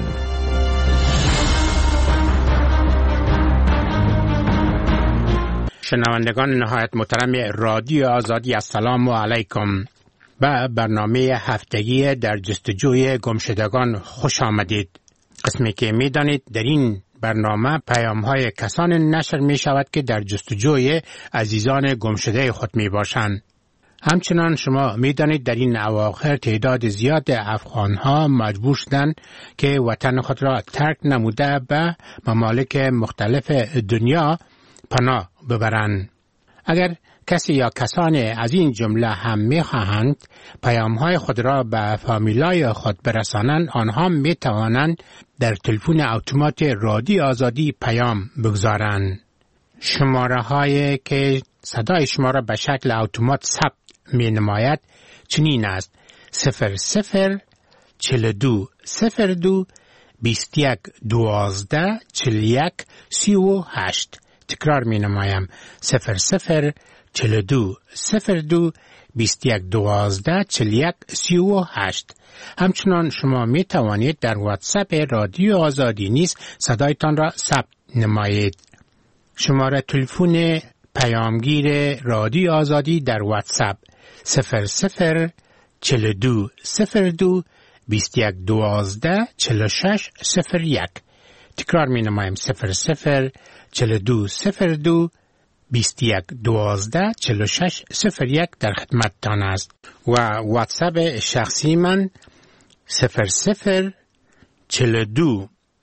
شنوندگان نهایت محترم رادیو آزادی، السلام علیکم. به برنامه هفتگی در جستجوی گمشدگان خوش آمدید. قسمی که می دانید در این برنامه پیام های کسان نشر می شود که در جستجوی عزیزان گمشده خود می باشند. همچنان شما می دانید در این اواخر تعداد زیاد افغان ها مجبور شدند که وطن خود را ترک نموده به ممالک مختلف دنیا پناه ببرند. اگر کسی یا کسانی از این جمله هم می خواهند پیام های خود را به فامیلای خود برسانند، آنها می توانند در تلفن اتومات رادیو آزادی پیام بگذارند. شماره هایی که صدای شما را به شکل اتومات ثبت می نماید چنین است: صفر صفر چل دو صفر دو بیست یک دوازده چل یک سی و هشت. تکرار می نمایم: صفر صفر چل دو صفر دو بیست یک دوازده چل یک سی و هشت. همچنان شما می توانید در واتساپ رادیو آزادی نیز صدایتان را ثبت نمایید. شماره تلفن پیامگیر رادیو آزادی در واتساپ صفر صفر چل دو صفر دو بیست یک دوازده چل شش صفر یک. تکرار می نمایم: صفر صفر چل دو صفر دو بیست یک دوازده چل شش صفر یک در خدمتتان است. و واتساپ شخصی من صفر صفر چل دو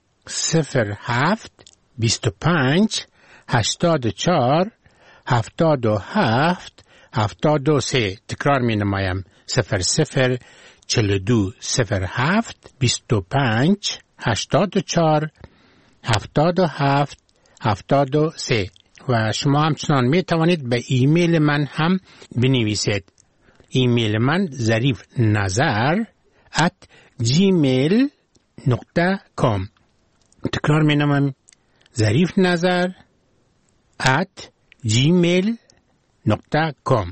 صفر هفت بیست و پنج هشتاد و چهار هفتاد و هفت هفتاد و سه. تکرار می نمایم: صفر صفر چل دو صفر هفت بیست و پنج هشتاد و چهار هفتاد و هفت هفتاد و سه. و شما همچنان می توانید به ایمیل من هم بنویسید. ایمیل من ظریف نظر ات جیمیل نقطه کام. تکرار می نمایم: ظریف نظر ات جیمیل نقطه کام.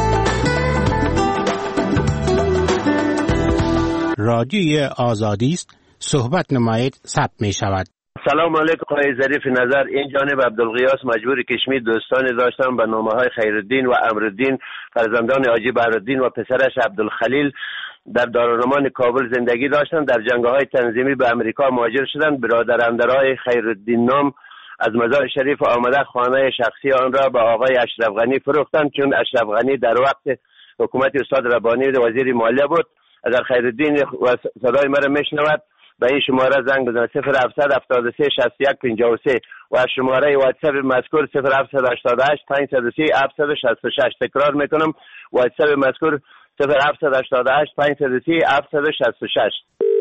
رادیوی آزادی است، صحبت نمایید، ثبت می شود. سلام علیکم آقای ظریف نظر. این جانب عبدالغیاس مجبور کشمیر دوستانی داشتم به نامه های خیرالدین و امرالدین، فرزندان حاجی بهرالدین و پسرش عبدالخلیل در دارالمان کابل زندگی داشتند. در جنگ‌های تنظیمی به امریکا مهاجر شدند. برادرندرای خیرالدین نام از مزار شریف آمده خانه شخصی آن را به آقای اشرف غنی فروختند، چون اشرف غنی در وقت حکومت استاد ربانی وزیر مالیه بود. اگر خیرالدین صدای مرا میشنود به این شماره زنگ بزنید: صفر هفتصد هفتاد و سه شصت و یک پنجاه و سه و شماره واتساپ مذکور صفر هفتصد هشتاد و هشت پانصد و سی هفتصد و شصت و شش. تکرار میکنم: واتساپ مذکور صفر هفتصد هشتاد و هشت پانصد و سی هفتصد و شصت و شش.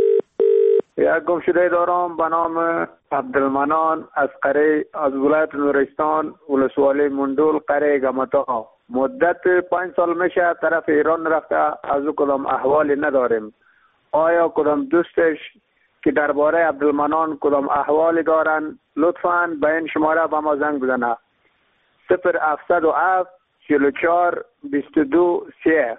یک گمشده دارم به نام عبدالمنان از قره از ولایت نورستان، ولسوالی مندول، قره گمتا. مدت پنج سال میشه طرف ایران رفته، از او کدام احوالی نداریم. آیا کدام دوستش که درباره عبدالمنان کدام احوالی دارن لطفاً به این شماره به ما زنگ بزنه: صفر هفتصد و هفت چهل و چهار بیست و دو سه.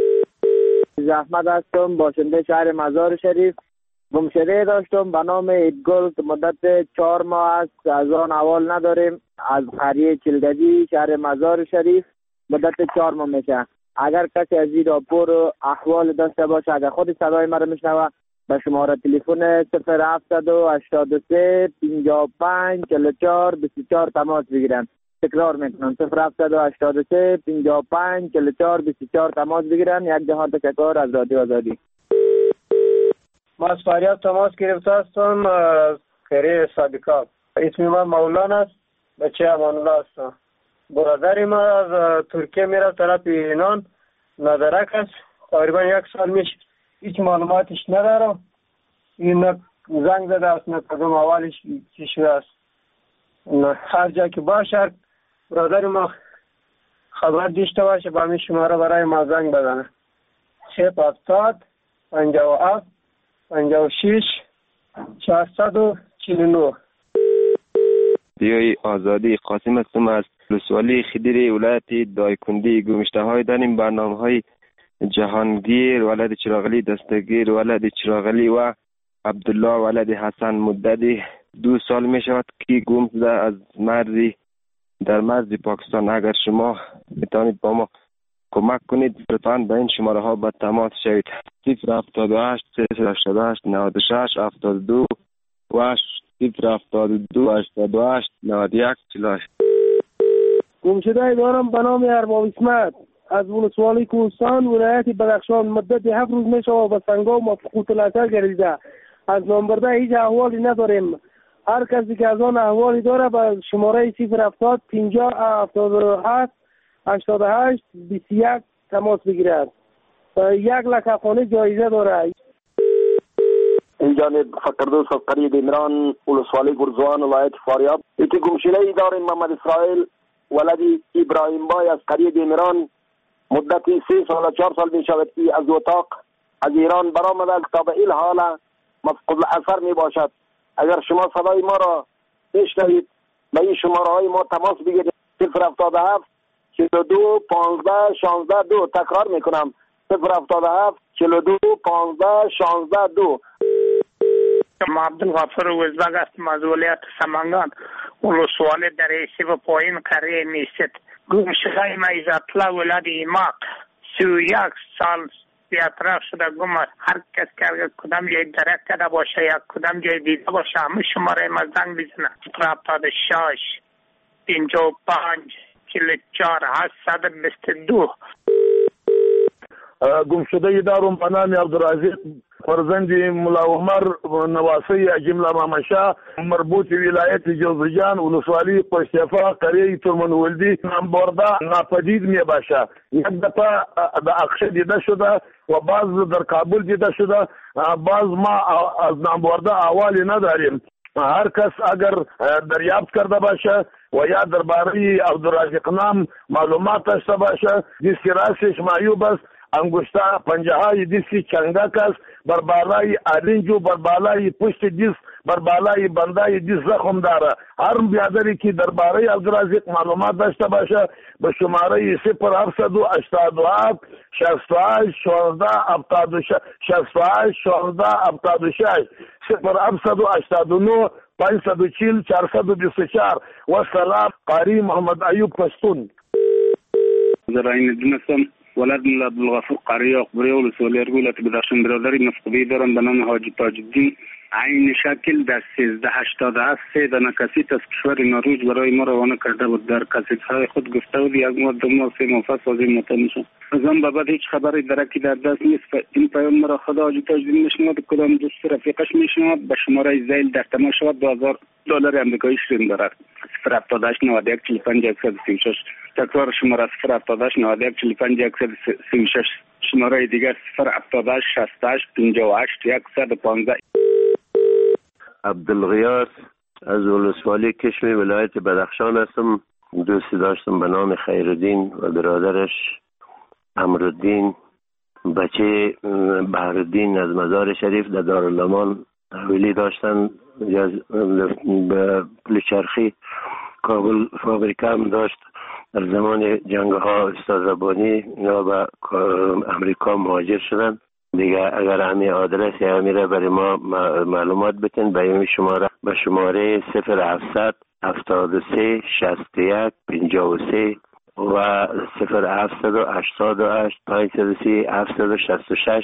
احمد هستم، باشنده شهر مزار شریف. گمشده داشتم به نام ایدگل که مدت چهار ماه است از آن احوال نداریم. از قریه چلگجی شهر مزار شریف مدت چهار ماه میشه. اگر کسی از این راپور احوال داشته باشه، اگر خود صدای مرا میشنوه، به شماره تلفن صفر هفتصد و هشتاد و سه پنجاه و پنج چهل و چهار بیست و چهار تماس بگیرن. تکرار میکنم: صفر هفتصد و هشتاد و سه پنجاه و پنج چهل و چهار بیست و چهار تماس بگیرن. یک جهان تشکر از رادیو آزادی. ما از فریاد تماس گرفته هستم از خیره صادقات. اسم من مولانا است، بچه امان الله هستم. برادر ما از ترکیه میره طرف ایران، ندرک است. تقریبا یک سال میشه، هیچ معلوماتش ندارم. این زنگ زده است، نه کدوم اولش چی شده است. هر جا که باشه برادر ما خبر داشته باشه با همین شماره برای ما زنگ بزنه: صفر هفتاد پنجاه و هفت پنجاه و شش چهارصد و چهل و نه. دیوی آزادی قاسم هستم از ولسوالی خدیری ولایت دایکندی. گمشته های داریم برنامه های جهانگیر ولد چراغلی دستگیر ولد چراغلی و عبدالله ولد حسن مددی دو سال می شود که گم شده از مرزی در مرز پاکستان. اگر شما میتونید با ما کمک کنید لطفاً به این شماره ها با تماس شوید: صفر هفتاد و هشت سه هشتاد و هشت نود و شش هفتاد و دو و صفر صفر هفتاد و دو هشتاد و هشت نود و یک چهل و هشت. گمشده دارم به نام ارباب اسمت از ولسوالی کوهستان ولایت بدخشان. مدت هفت روز می شود به سنگام و فقوط الاثر گردیده. از نامبرده هیچ احوالی نداریم. هر کسی که از آن احوالی داره به شماره صفر هفتاد پنجاه هفتاد و هشت هشتاد و هشت بیست و یک تماس بگیرد. یک لک افغانی جایزه داره. این جانب فقردوس از قریه عمران ولسوالی گرزوان ولایت فاریاب. یکی گمشده ای داریم محمد اسرائیل ولد ابراهیم بای از قریه عمران. مدتی سه سال و چهار سال می شود که از اتاق از ایران برآمده تا به این حال مفقود الاثر می باشد. اگر شما صدای ما را بشنوید به این شماره های ما تماس بگیرید. صفر هفتاد و هفت چهل و دو پانزده شانزده دو. تکرار می کنم صفر هفتاد و هفت چهل و دو پانزده شانزده دو. ما عبدالغفور وزبگ هستم از ولایت سمنگان ولسوالی دریسی و پایین قریه میست. گمشده ما عزت‌الله ولد ایماق سی و یک سال بیاطراف شده گم است. هر کس که اگر کدام جای درک کرده باشه یا کدام جای دیده باشه همه شماره ما زنگ بزنه. صفر هفتاد و شش پنجاه و پنج چهل و چهار هشتصد و بیست و دو. گمشده دارم به نام عبدالرزاق فرزند ملا عمر نواسی جمله مامشا مربوط ولایت جوزجان ولسوالی پشتفا قریه ترمنولدی نامبرده ناپدید می باشه. یک دفعه در اقشه دیده شده و بعض در کابل دیده شده. بعض ما از نامبرده احوالی نداریم. هر کس اگر دریافت کرده باشه و یا درباره عبدالرزاق نام معلومات داشته باشه دیسک راسش معیوب است. انگشته پنجه های دیسکی چنگک است. بر بالای آلینجو بر بالای پشت دیس بر بالای بندای دیس زخم داره. هر بیادری که درباره عبدالرزاق معلومات داشته باشه به شماره صفر هفتصد و هشتاد و هفت شصت و هشت شانزده هفتاد و شش شصت و هشت شانزده هفتاد و شش صفر هفتصد و هشتاد و نه پانصد و چهل چهارصد و بیست و چهار. و سلام قاری محمد ایوب پشتون. زراین دونستم ولد ملا عبدالغفور قریه اقبری ولسوالی ولایت بدخشان. برادری مفقودی دارم به نام حاجی تاج الدین عین شکل در سیزده هشتاد و هفت سه دانه کسیت از کشور نروژ برای ما روانه کرده بود. در کسیت های خود گفته بود یک ماه دو ماه سه ماه پس از این مطمئن شد. از آن به بعد هیچ خبری درکی در دست نیست. این پیام مرا خدا حاجی تاج الدین میشنود. کدام دوست رفیقش میشنود به شماره زیل در تماس شود دو هزار دلار آمریکایی شیرین دارد. صفر هفتاد و هشت نود و یک چهل و پنج صفر سی و شش. تکرار شماره صفر هفتاد و هشت نود و یک چهل و پنج صفر سی و شش. شماره دیگر صفر هفتاد و هشت شصت و هشت پنجاه و هشت صد و پانزده. عبدالغیاث از ولسوالی کشمی ولایت بدخشان هستم. دوستی داشتم به نام خیرالدین و برادرش امرالدین. بچه بهرالدین از مزار شریف در دارالمان تحویلی داشتن. به پلچرخی کابل فابریکه هم داشت. در زمان جنگ ها استاد ربانی یا به امریکا مهاجر شدن. دیگه اگر همین آدرس یا همیره برای ما معلومات بتین به این شماره به شماره صفر هفتصد هفتاد و سه شصت و یک پنجاه و سه و صفر هفتصد و هشتاد و هشت پانصد و سی هفتصد و شصت و شش.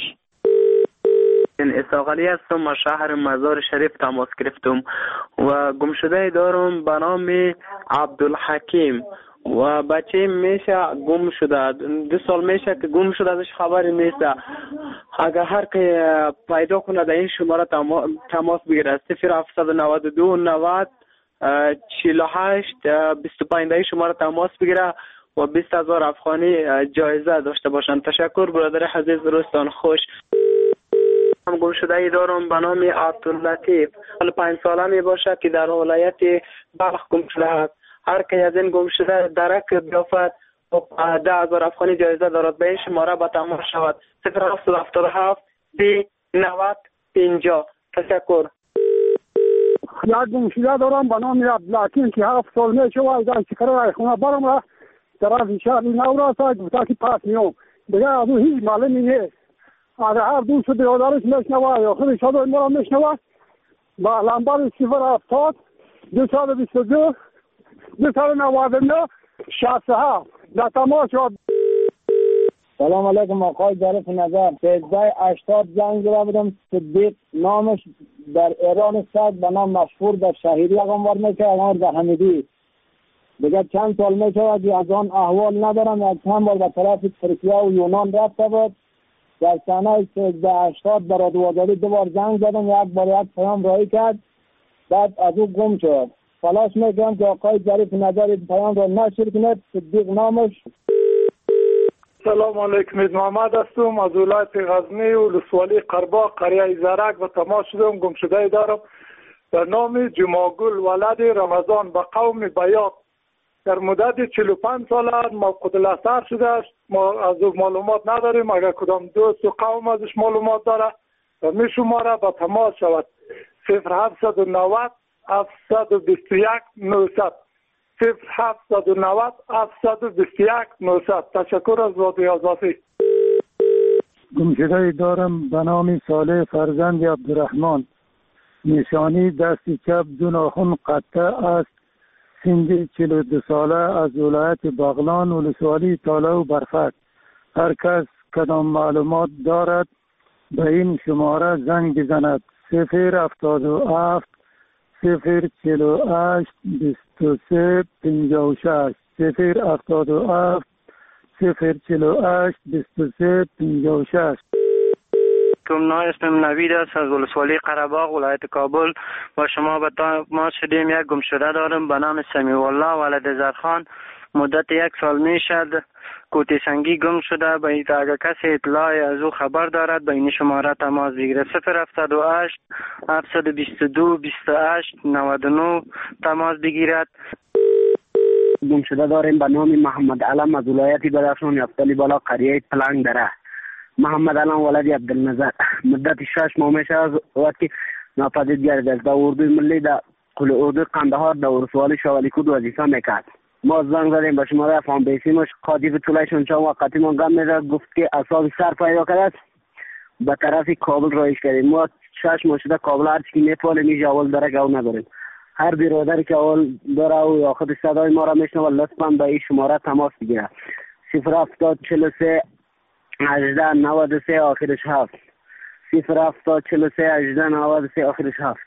اساقلی هستم از شهر مزار شریف تماس گرفتم و گمشده دارم به نام عبدالحکیم و بچه میشه گم شده. دو سال میشه که گم شده ازش خبری نیست. اگر هر که پیدا کنه در این شماره تماس بگیره صفر هفتصد و نود و دو نود چهل و هشت بیست و پنج در این شماره تماس بگیره و بیست هزار افغانی جایزه داشته باشن. تشکر برادر عزیز. روزتان خوش. هم گم شده ای دارم به نام عبداللطیف. حال پنج ساله می باشه که در ولایت بلخ گم شده است. هر که از این گم شده درک بیافت و ده هزار افغانی جایزه دارد. به این شماره به تماس شود صفر هفتصد و هفتاد و هفت سی نود پنجاه. تشکر. یک گم شده دارم به نام عبدالحکیم که هفت سال می شود در چکره خونه برم را در از شهر نورا تا گفته که پس میام دیگه از اون هیچ معلومی نیست. اگر هر دوست برادرش میشنوه یا خودش صدای ما را میشنوه با لمبر صفر هفتاد دو صد و بیست و دو دو صد و نود و نه شصت و هفت در تماس شد. سلام علیکم آقای ظریف نظر. سیزده هشتاد زنگ زده بودم. صدیق نامش در ایران است به نام مشهور در شهیری اقامت میکنه، اقامت در حمیدی. دیگه چند سال میشود از آن احوال ندارم. یک چند بار به طرف ترکیه و یونان رفته بود. در سنه سیزده هشتاد در رادیو آزادی دو بار زنگ زدم، یک بار یک پیام رایی کرد، بعد از او گم شد. تلاش میکنم که آقای ظریف نظر پیام را نشر کنید. صدیق نامش. سلام علیکم، محمد هستم از ولایت غزنی و ولسوالی قرباق قریه زرک و تماس شدم. گم شده دارم به نام جماگل ولد رمضان به قوم بیاق. در مدت چهل و پنج سال موقوت الاثر شده است. ما از او معلومات نداریم. اگر کدام دوست و قوم ازش معلومات داره و می شماره به تماس شود. صفر هفتصد و نود هفتصد و بیست و یک نهصد صفر هفتصد و نود هفتصد و بیست و یک نهصد. تشکر از رادیو آزادی. گمشده دارم به نام صالح فرزند عبدالرحمن. نشانی دست چپ دو ناخن قطع است. سن چهل و دو ساله از ولایت بغلان ولسوالی تاله و برفک. هر کس کدام معلومات دارد به این شماره زنگ بزند. صفر هفتاد و هفت صفر چهل و هشت بیست و سه پنجاه و شش صفر هفتاد و هفت صفر چهل و هشت بیست و سه پنجاه و شش. کم اسمم نوید است از ولسوالی قره‌باغ ولایت کابل. با شما به تماس شدیم. یک گمشده دارم به نام سمیع الله ولد زرخان. مدت یک سال می شد کوتی سنگی گم شده. به این اگر کسی اطلاعی از او خبر دارد به این شماره تماس بگیرد. صفر هفتاد و هشت هفتصد و بیست و دو بیست و هشت نود و نه تماس بگیرد. گم شده داریم به نام محمد علم از ولایت بدخشان یفتلی بالا قریه پلنگ دره. محمد علم ولد عبدالنظر. مدت شش ماه میشه از وقتی ناپدید گردید. در اردوی ملی در کل اردوی قندهار در ولسوالی شوالیکود وظیفه میکرد. ما زنگ زدیم به شماره افغان بیسیمش قاضی طولشون چون وقتی ما گم میداد گفت که اصاب سر پیدا کرده است به طرف کابل رایش کردیم. ما شش ماه شده کابل هرچی که میپاله میشه اول داره که اول نداریم. هر برادری که اول داره او یا خود صدای ما را میشنه و لطفا به این شماره تماس بگیره. صفر هفتاد چهل و سه هجده نود و سه آخرش هفت صفر هفتاد چهل و سه هجده نود و سه آخرش هفت.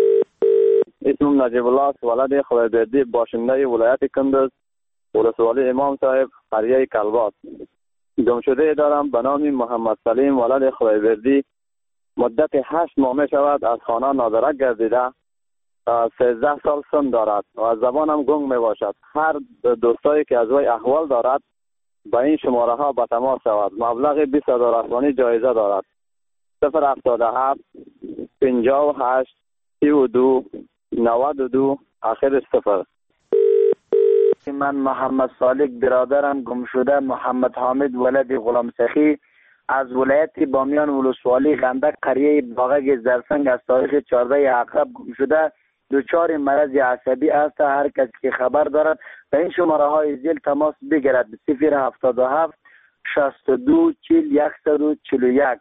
اسمم نجیب الله است ولد خدایبردی باشنده ولایت کندز ولسوالی امام صاحب قریه کلبات. گمشده دارم به نام محمد سلیم ولد خدایبردی. مدت هشت ماه می شود از خانه نادرک گردیده. سیزده سال سن دارد و از زبانم گنگ می باشد. هر دوستایی که از وی احوال دارد با این شماره ها به تماس شود. مبلغ بیست هزار افغانی جایزه دارد. صفر هفتاد و هفت پنجاه و هشت سی و دو نود و دو آخر صفر. من محمد صالح برادرم گم شده محمد حامد ولد غلام سخی از ولایت بامیان ولسوالی غندک قریه باغک زرسنگ از تاریخ چهارده عقرب گم شده. دچار مرض عصبی است. هر کسی که خبر دارد به این شماره های زیل تماس بگیرد. صفر هفتاد و هفت شصت و دو چهل صد و چهل و یک.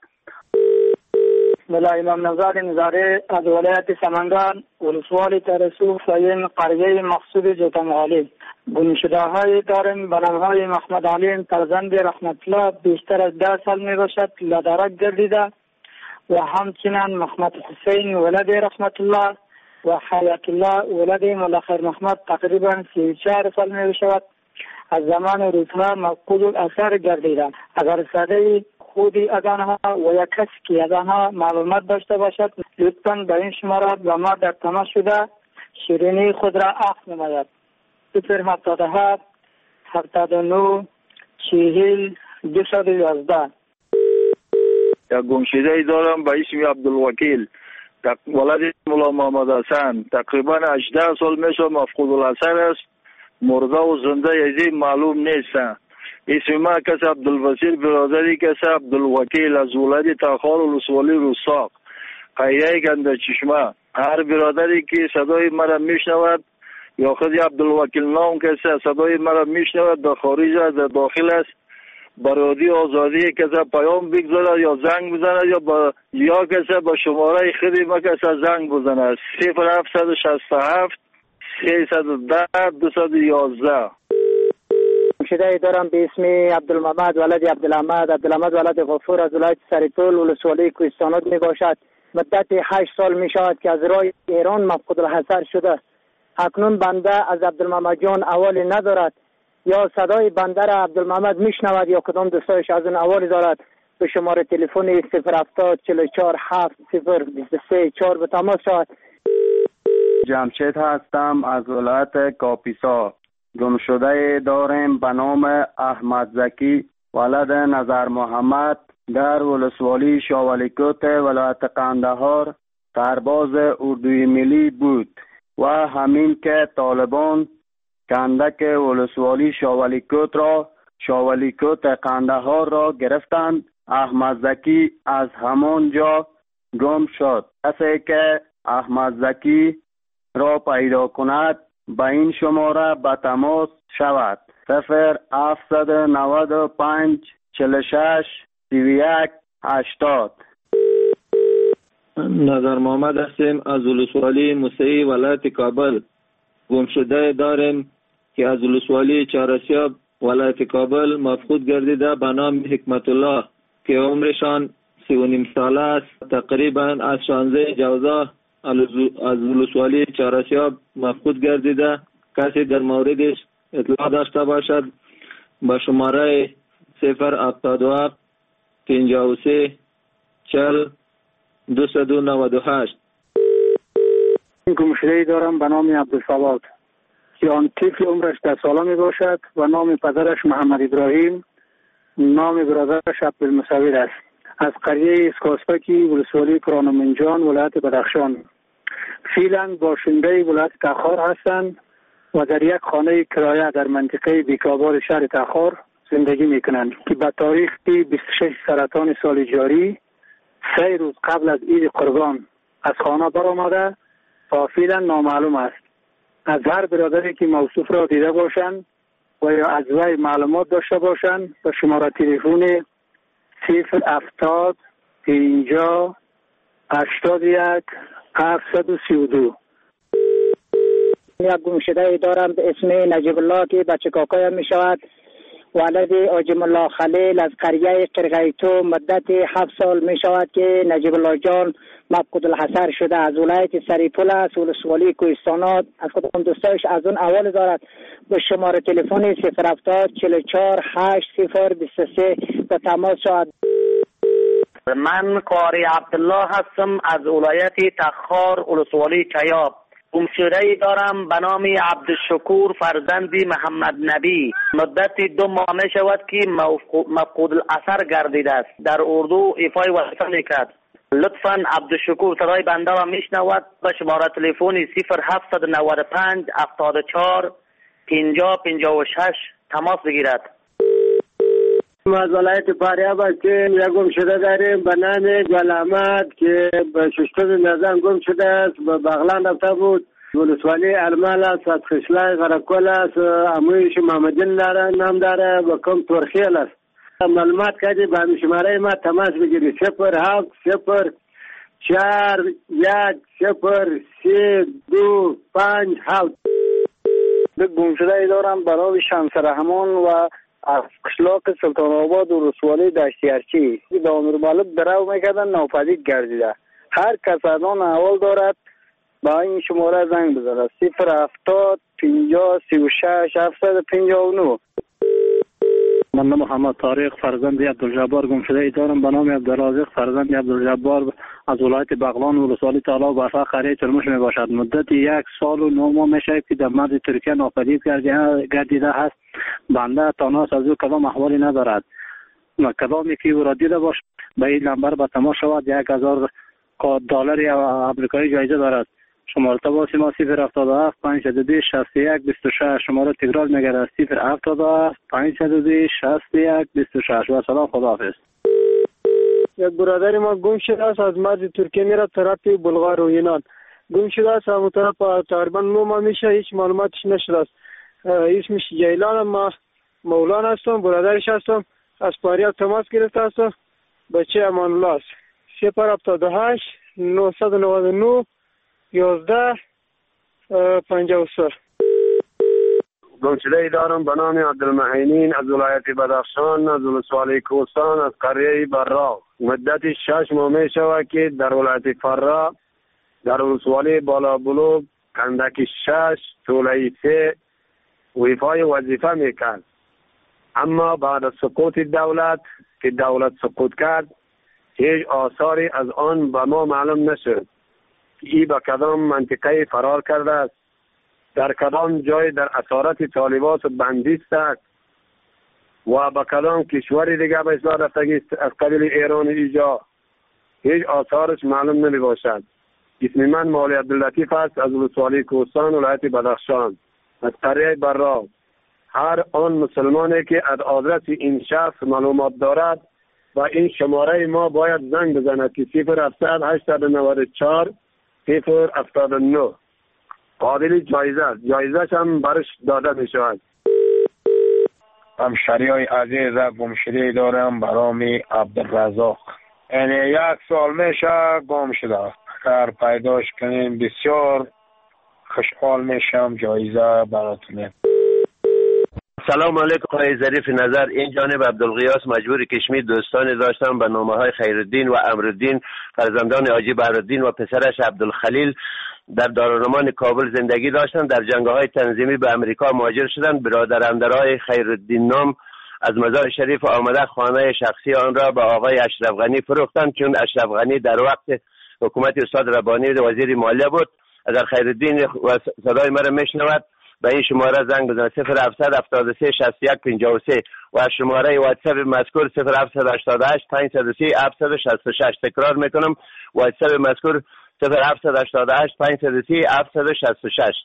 ملا امام نزاد نظاره از ولایت سمنگان ولسوالی ترسو فاین قریه مقصود جتمالی. گمشده های داریم به نام های محمد علیم فرزند رحمت الله بیشتر از ده سال می باشد لدرک گردیده و همچنین محمد حسین ولد رحمت الله و حیات الله ولد ملخیر محمد تقریبا سی و چهار سال می باشد از زمان روزها مفقود الاثر گردیده. اگر صدای خودی از آنها و یک کسی که از آنها معلومات داشته باشد لطفاً به این شماره با ما در تماس شده شیرینی خود را عفو نماید. صفر هفتاد و هفت هفتاد و نه چهل دویست و یازده. یک گمشده ای دارم به اسم عبدالوکیل ولد مولا محمد حسن. تقریبا هجده سال میشه مفقود الاثر است. مرده و زنده یزی معلوم نیست. اسم ما کس عبدالبصیر برادری کس عبدالوکیل از ولایت تاخار ولسوالی رستاق قریه گنده چشمه. هر برادری که صدای مرا میشنود یا خود عبدالوکیل نام کسی صدای مرا میشنود در خارج است در داخل است با رادیو آزادی کسی پیام بگذارد یا زنگ بزند یا با یا کسی با شماره خودی ما کسی زنگ بزند. صفر هفتصد و شصت و هفت سیصد و ده دویست و یازده. شده دارم به اسم عبدالمحمد ولد عبدالحمد عبدالحمد ولد غفور از ولایت سریپول ولسوالی کوهستانات می باشد. مدت هشت سال می شود که از راه ایران مفقود الحصر شده. اکنون بنده از عبدالمحمد جان احوالی ندارد، یا صدای بنده را عبدالمحمد میشنود یا کدام دوستایش از اون احوالی دارد. به شماره تلفن صفر هفتاد چهل و چهار هفت صفر بیست و سه چهار به تماس شود. جمشید هستم از ولایت کاپیسا. گمشده داریم به نام احمد زکی ولد نظر محمد در ولسوالی شاولیکوت ولایت قندهار سرباز اردوی ملی بود و همین که طالبان کندک ولسوالی شاولیکوت را شاولیکوت قندهار را گرفتند، احمد زکی از همان جا گم شد. کسی که احمد زکی را پیدا کند به این شماره به تماس شود: صفر هفتصد و نود و پنج چهل و شش سی و یک هشتاد. نظر محمد هستیم از ولسوالی موسعی ولایت کابل. گمشده داریم که از ولسوالی چهارسیاب ولایت کابل مفقود گردیده به نام حکمت الله که عمرشان سی و نیم ساله است. تقریبا از شانزده جوزا از ولسوالی چهارسیاب مفقود گردیده. کسی در موردش اطلاع داشته باشد با شماره صفر هفتاد و هفت پنجاه و سه چهل دویست و نود و هشت. گمشده‌ای دارم به نام عبدالصواد که آن طفل عمرش ده ساله می باشد و نام پدرش محمد ابراهیم، نام برادرش عبدالمصور است. از قریه اسکاسپکی ولسوالی کرانمنجان ولایت بدخشان. فعلا باشنده ولایت تخار هستند و در یک خانه کرایه در منطقه بیکابار شهر تخار زندگی می کنند که به تاریخ بیست و شش سرطان سال جاری سه روز قبل از عید قربان از خانه برآمده و فعلا نامعلوم است. از هر برادری که موصوف را دیده باشند و یا از وی معلومات داشته باشند به شماره تلفن صفر هفتاد پنجاه هشتاد و یک هفتصد و سی و دو. یک گمشده دارم به اسم نجیب الله که بچه کاکایم می شود. ولد آجم الله خلیل از قریه قرغیتو. مدت هفت سال می شود که نجیب الله جان مفقود الحصر شده. از ولایت سریپول است ولسوالی کوهستانات. از کدام دوستایش از اون احوال دارد به شماره تلفن صفر هفتاد چهل و چهار هشت صفر بیست و سه به تماس شود. من قاری عبدالله هستم از ولایت تخار ولسوالی چیاب. گمشده‌ای دارم به نام عبدالشکور فرزند محمد نبی. مدت دو ماه می شود که مفقود الاثر گردیده است. در اردو ایفای وظیفه میکرد. لطفاً عبدالشکور صدای بنده را میشنود به شماره تلفن صفر هفتصد و نود و پنج هفتاد و چهار پنجاه پنجاه و شش تماس بگیرد. از ولایت فاریاب هستیم. یک گمشده داریم به نام گل احمد که به ششتم نظام گم شده است. به بغلان رفته بود. ولسوالی ارمال است. از خشلای غرقل است. امویش محمدین داره نام داره و کم ترخیل است. معلومات کردی به همین شماره ما تماس بگیری: صفر هفت صفر چهار یک صفر سه دو پنج هفت. گمشده دارم برای شمس رحمان و از قشلاق سلطان آباد و رسوالی دشتی ارچی به امیر مالک درو میکردن ناپدید گردیده. هر کس از آن احوال دارد با این شماره زنگ بزنه: صفر هفتاد پنجاه سی و شش هفتصد و پنجاه و نه. من محمد طارق فرزند عبدالجبار گمشده دارم به نام عبدالرازق فرزند عبدالجبار از ولایت بغلان ولسوالی طلا برفا قریه ترمش می باشد. مدت یک سال و نه ماه می شود که در مرز ترکیه ناپدید گردیده است. بنده تاناس از او کدام احوالی ندارد. کدامی که او را دیده باشد به این نمبر به تماس شود. یک هزار دلار آمریکایی جایزه دارد. شماره تماس ما صفر هفتاد و هفت پانصد و بیست شصت و یک بیست و شش. شماره تکرار میگردد: صفر هفتاد و هفت پانصد و بیست شصت و یک بیست و شش. و سلام، خداحافظ. یک برادر ما گم شده است. از مرز ترکیه میره طرف بلغار و یونان. گم شده است. همون طرف تقریبا نه ماه میشه هیچ معلوماتش نشده است. اسمش جیلان. ما مولانا هستم، برادرش هستم. از فاریاب تماس گرفته هستم. بچه امان الله است. صفر هفتاد و هشت نهصد و نود و نه یازده پنجاه و سه. گمشده دارم به نام عبدالمحینین از ولایت بدخشان از ولسوالی کوهستان از قریه براق. مدت شش ماه می شود که در ولایت فرا در ولسوالی بالا بلوگ کندک شش طوله سه ویفای وظیفه میکرد، اما بعد از سقوط دولت که دولت سقوط کرد هیچ آثاری از آن به ما معلوم نشد که ای به کدام منطقه فرار کرده است، در کدام جای در اسارت طالبات و بندیست است و به کدام کشور دیگه به اصلاح رفتگی از قبیل ایران ایجا هیچ آثارش معلوم نمی باشد. اسم من مولی عبداللطیف است از ولسوالی کوهستان ولایت بدخشان از قریه براق. هر آن مسلمانی که از آدرس این شخص معلومات دارد و این شماره ما باید زنگ بزند که صفر هفتصد هشتصد و نود و چهار صفر هفتاد و نه قابل جایزه است. جایزه هم برش داده می شود. همشریای عزیز گمشده دارم برام عبدالرزاق. یعنی یک سال میشه گم شده. اگر پیداش کنیم بسیار خوشحال میشم. جایزه براتونه. سلام علیکم آقای ظریف نظر، این جانب عبدالغیاس مجبور کشمیر دوستانی داشتم به نامه های خیرالدین و امرالدین فرزندان حاجی بهرالدین و پسرش عبدالخلیل در دارالمان کابل زندگی داشتند. در جنگ‌های تنظیمی به امریکا مهاجر شدند. برادرندرای خیرالدین نام از مزار شریف آمده خانه شخصی آن را به آقای اشرف غنی فروختند، چون اشرف غنی در وقت حکومت استاد ربانی وزیر مالیه بود. اگر خیرالدین و صدای مرا میشنود به این شماره زنگ بزنید صفر هفتصد هفتاد و سه شصت و یک پنجاه و سه و شماره واتساپ مذکور صفر هفتصد هشتاد و هشت پانصد و سی هفتصد و شصت و شش. تکرار میکنم واتساپ مذکور صفر هفتصد هشتاد و هشت پانصد و سی هفتصد و شصت و شش.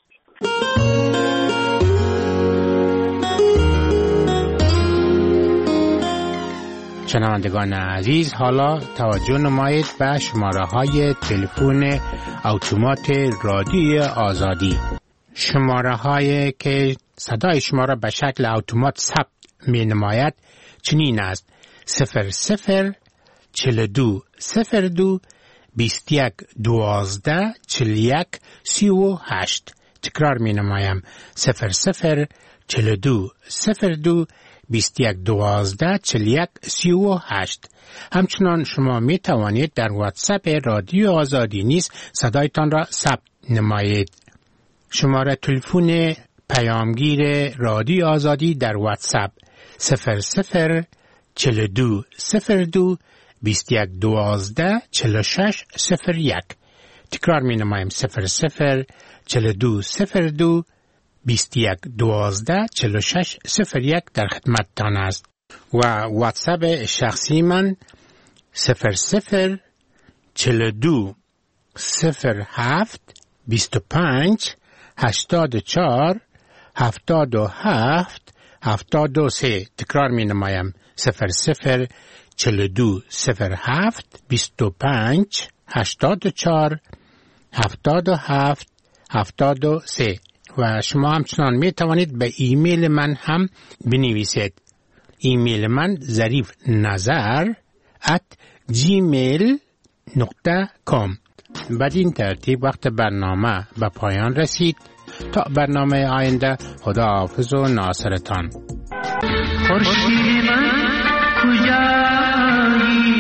شنوندگان عزیز، حالا توجه نمایید به شماره های تلفن اتومات رادیوی آزادی. شماره هایی که صدای شما را به شکل اتومات ثبت می نماید چنین است: صفر صفر چهل و دو صفر دو بیست و یک دوازده چهل و یک سی و هشت. تکرار می نمایم: صفر صفر چهل و دو صفر دو بیست و یک دوازده چهل و یک سی و هشت. همچنان شما می توانید در واتساپ رادیو آزادی نیز صدایتان را ثبت نمایید. شماره تلفن پیامگیر رادیو آزادی در واتساپ صفر صفر چهل و دو صفر دو بیست و یک دوازده چهل و شش صفر یک. تکرار می نمایم: صفر صفر چهل و دو صفر دو بیست و یک دوازده چهل و شش صفر یک در خدمتتان است. و واتساپ شخصی من صفر صفر چهل و دو صفر هفت بیست و پنج هشتاد و چهار هفتاد و هفت هفتاد و سه. تکرار می نمایم: صفر صفر چهل و دو صفر هفت بیست و پنج هشتاد و چهار هفتاد و هفت هفتاد و سه. و شما همچنان می توانید به ایمیل من هم بنویسید. ایمیل من ظریف نظر ات جیمیل نقطه کام. بدین ترتیب وقت برنامه به پایان رسید. تا برنامه آینده، خدا حافظ و ناصرتان. خورشید من کجایی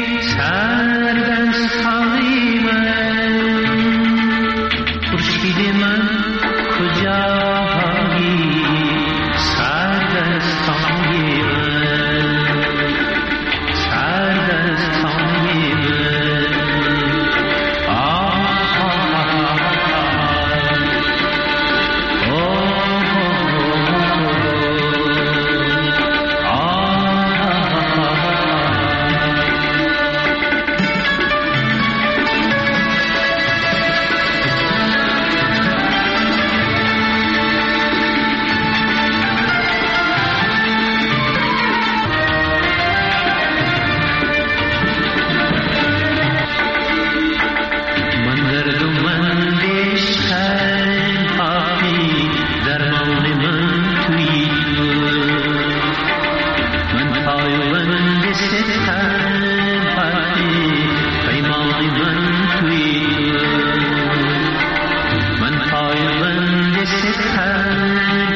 سردستای من، خورشید من کجایی سردستای من، سردستای من. من پایبند ستم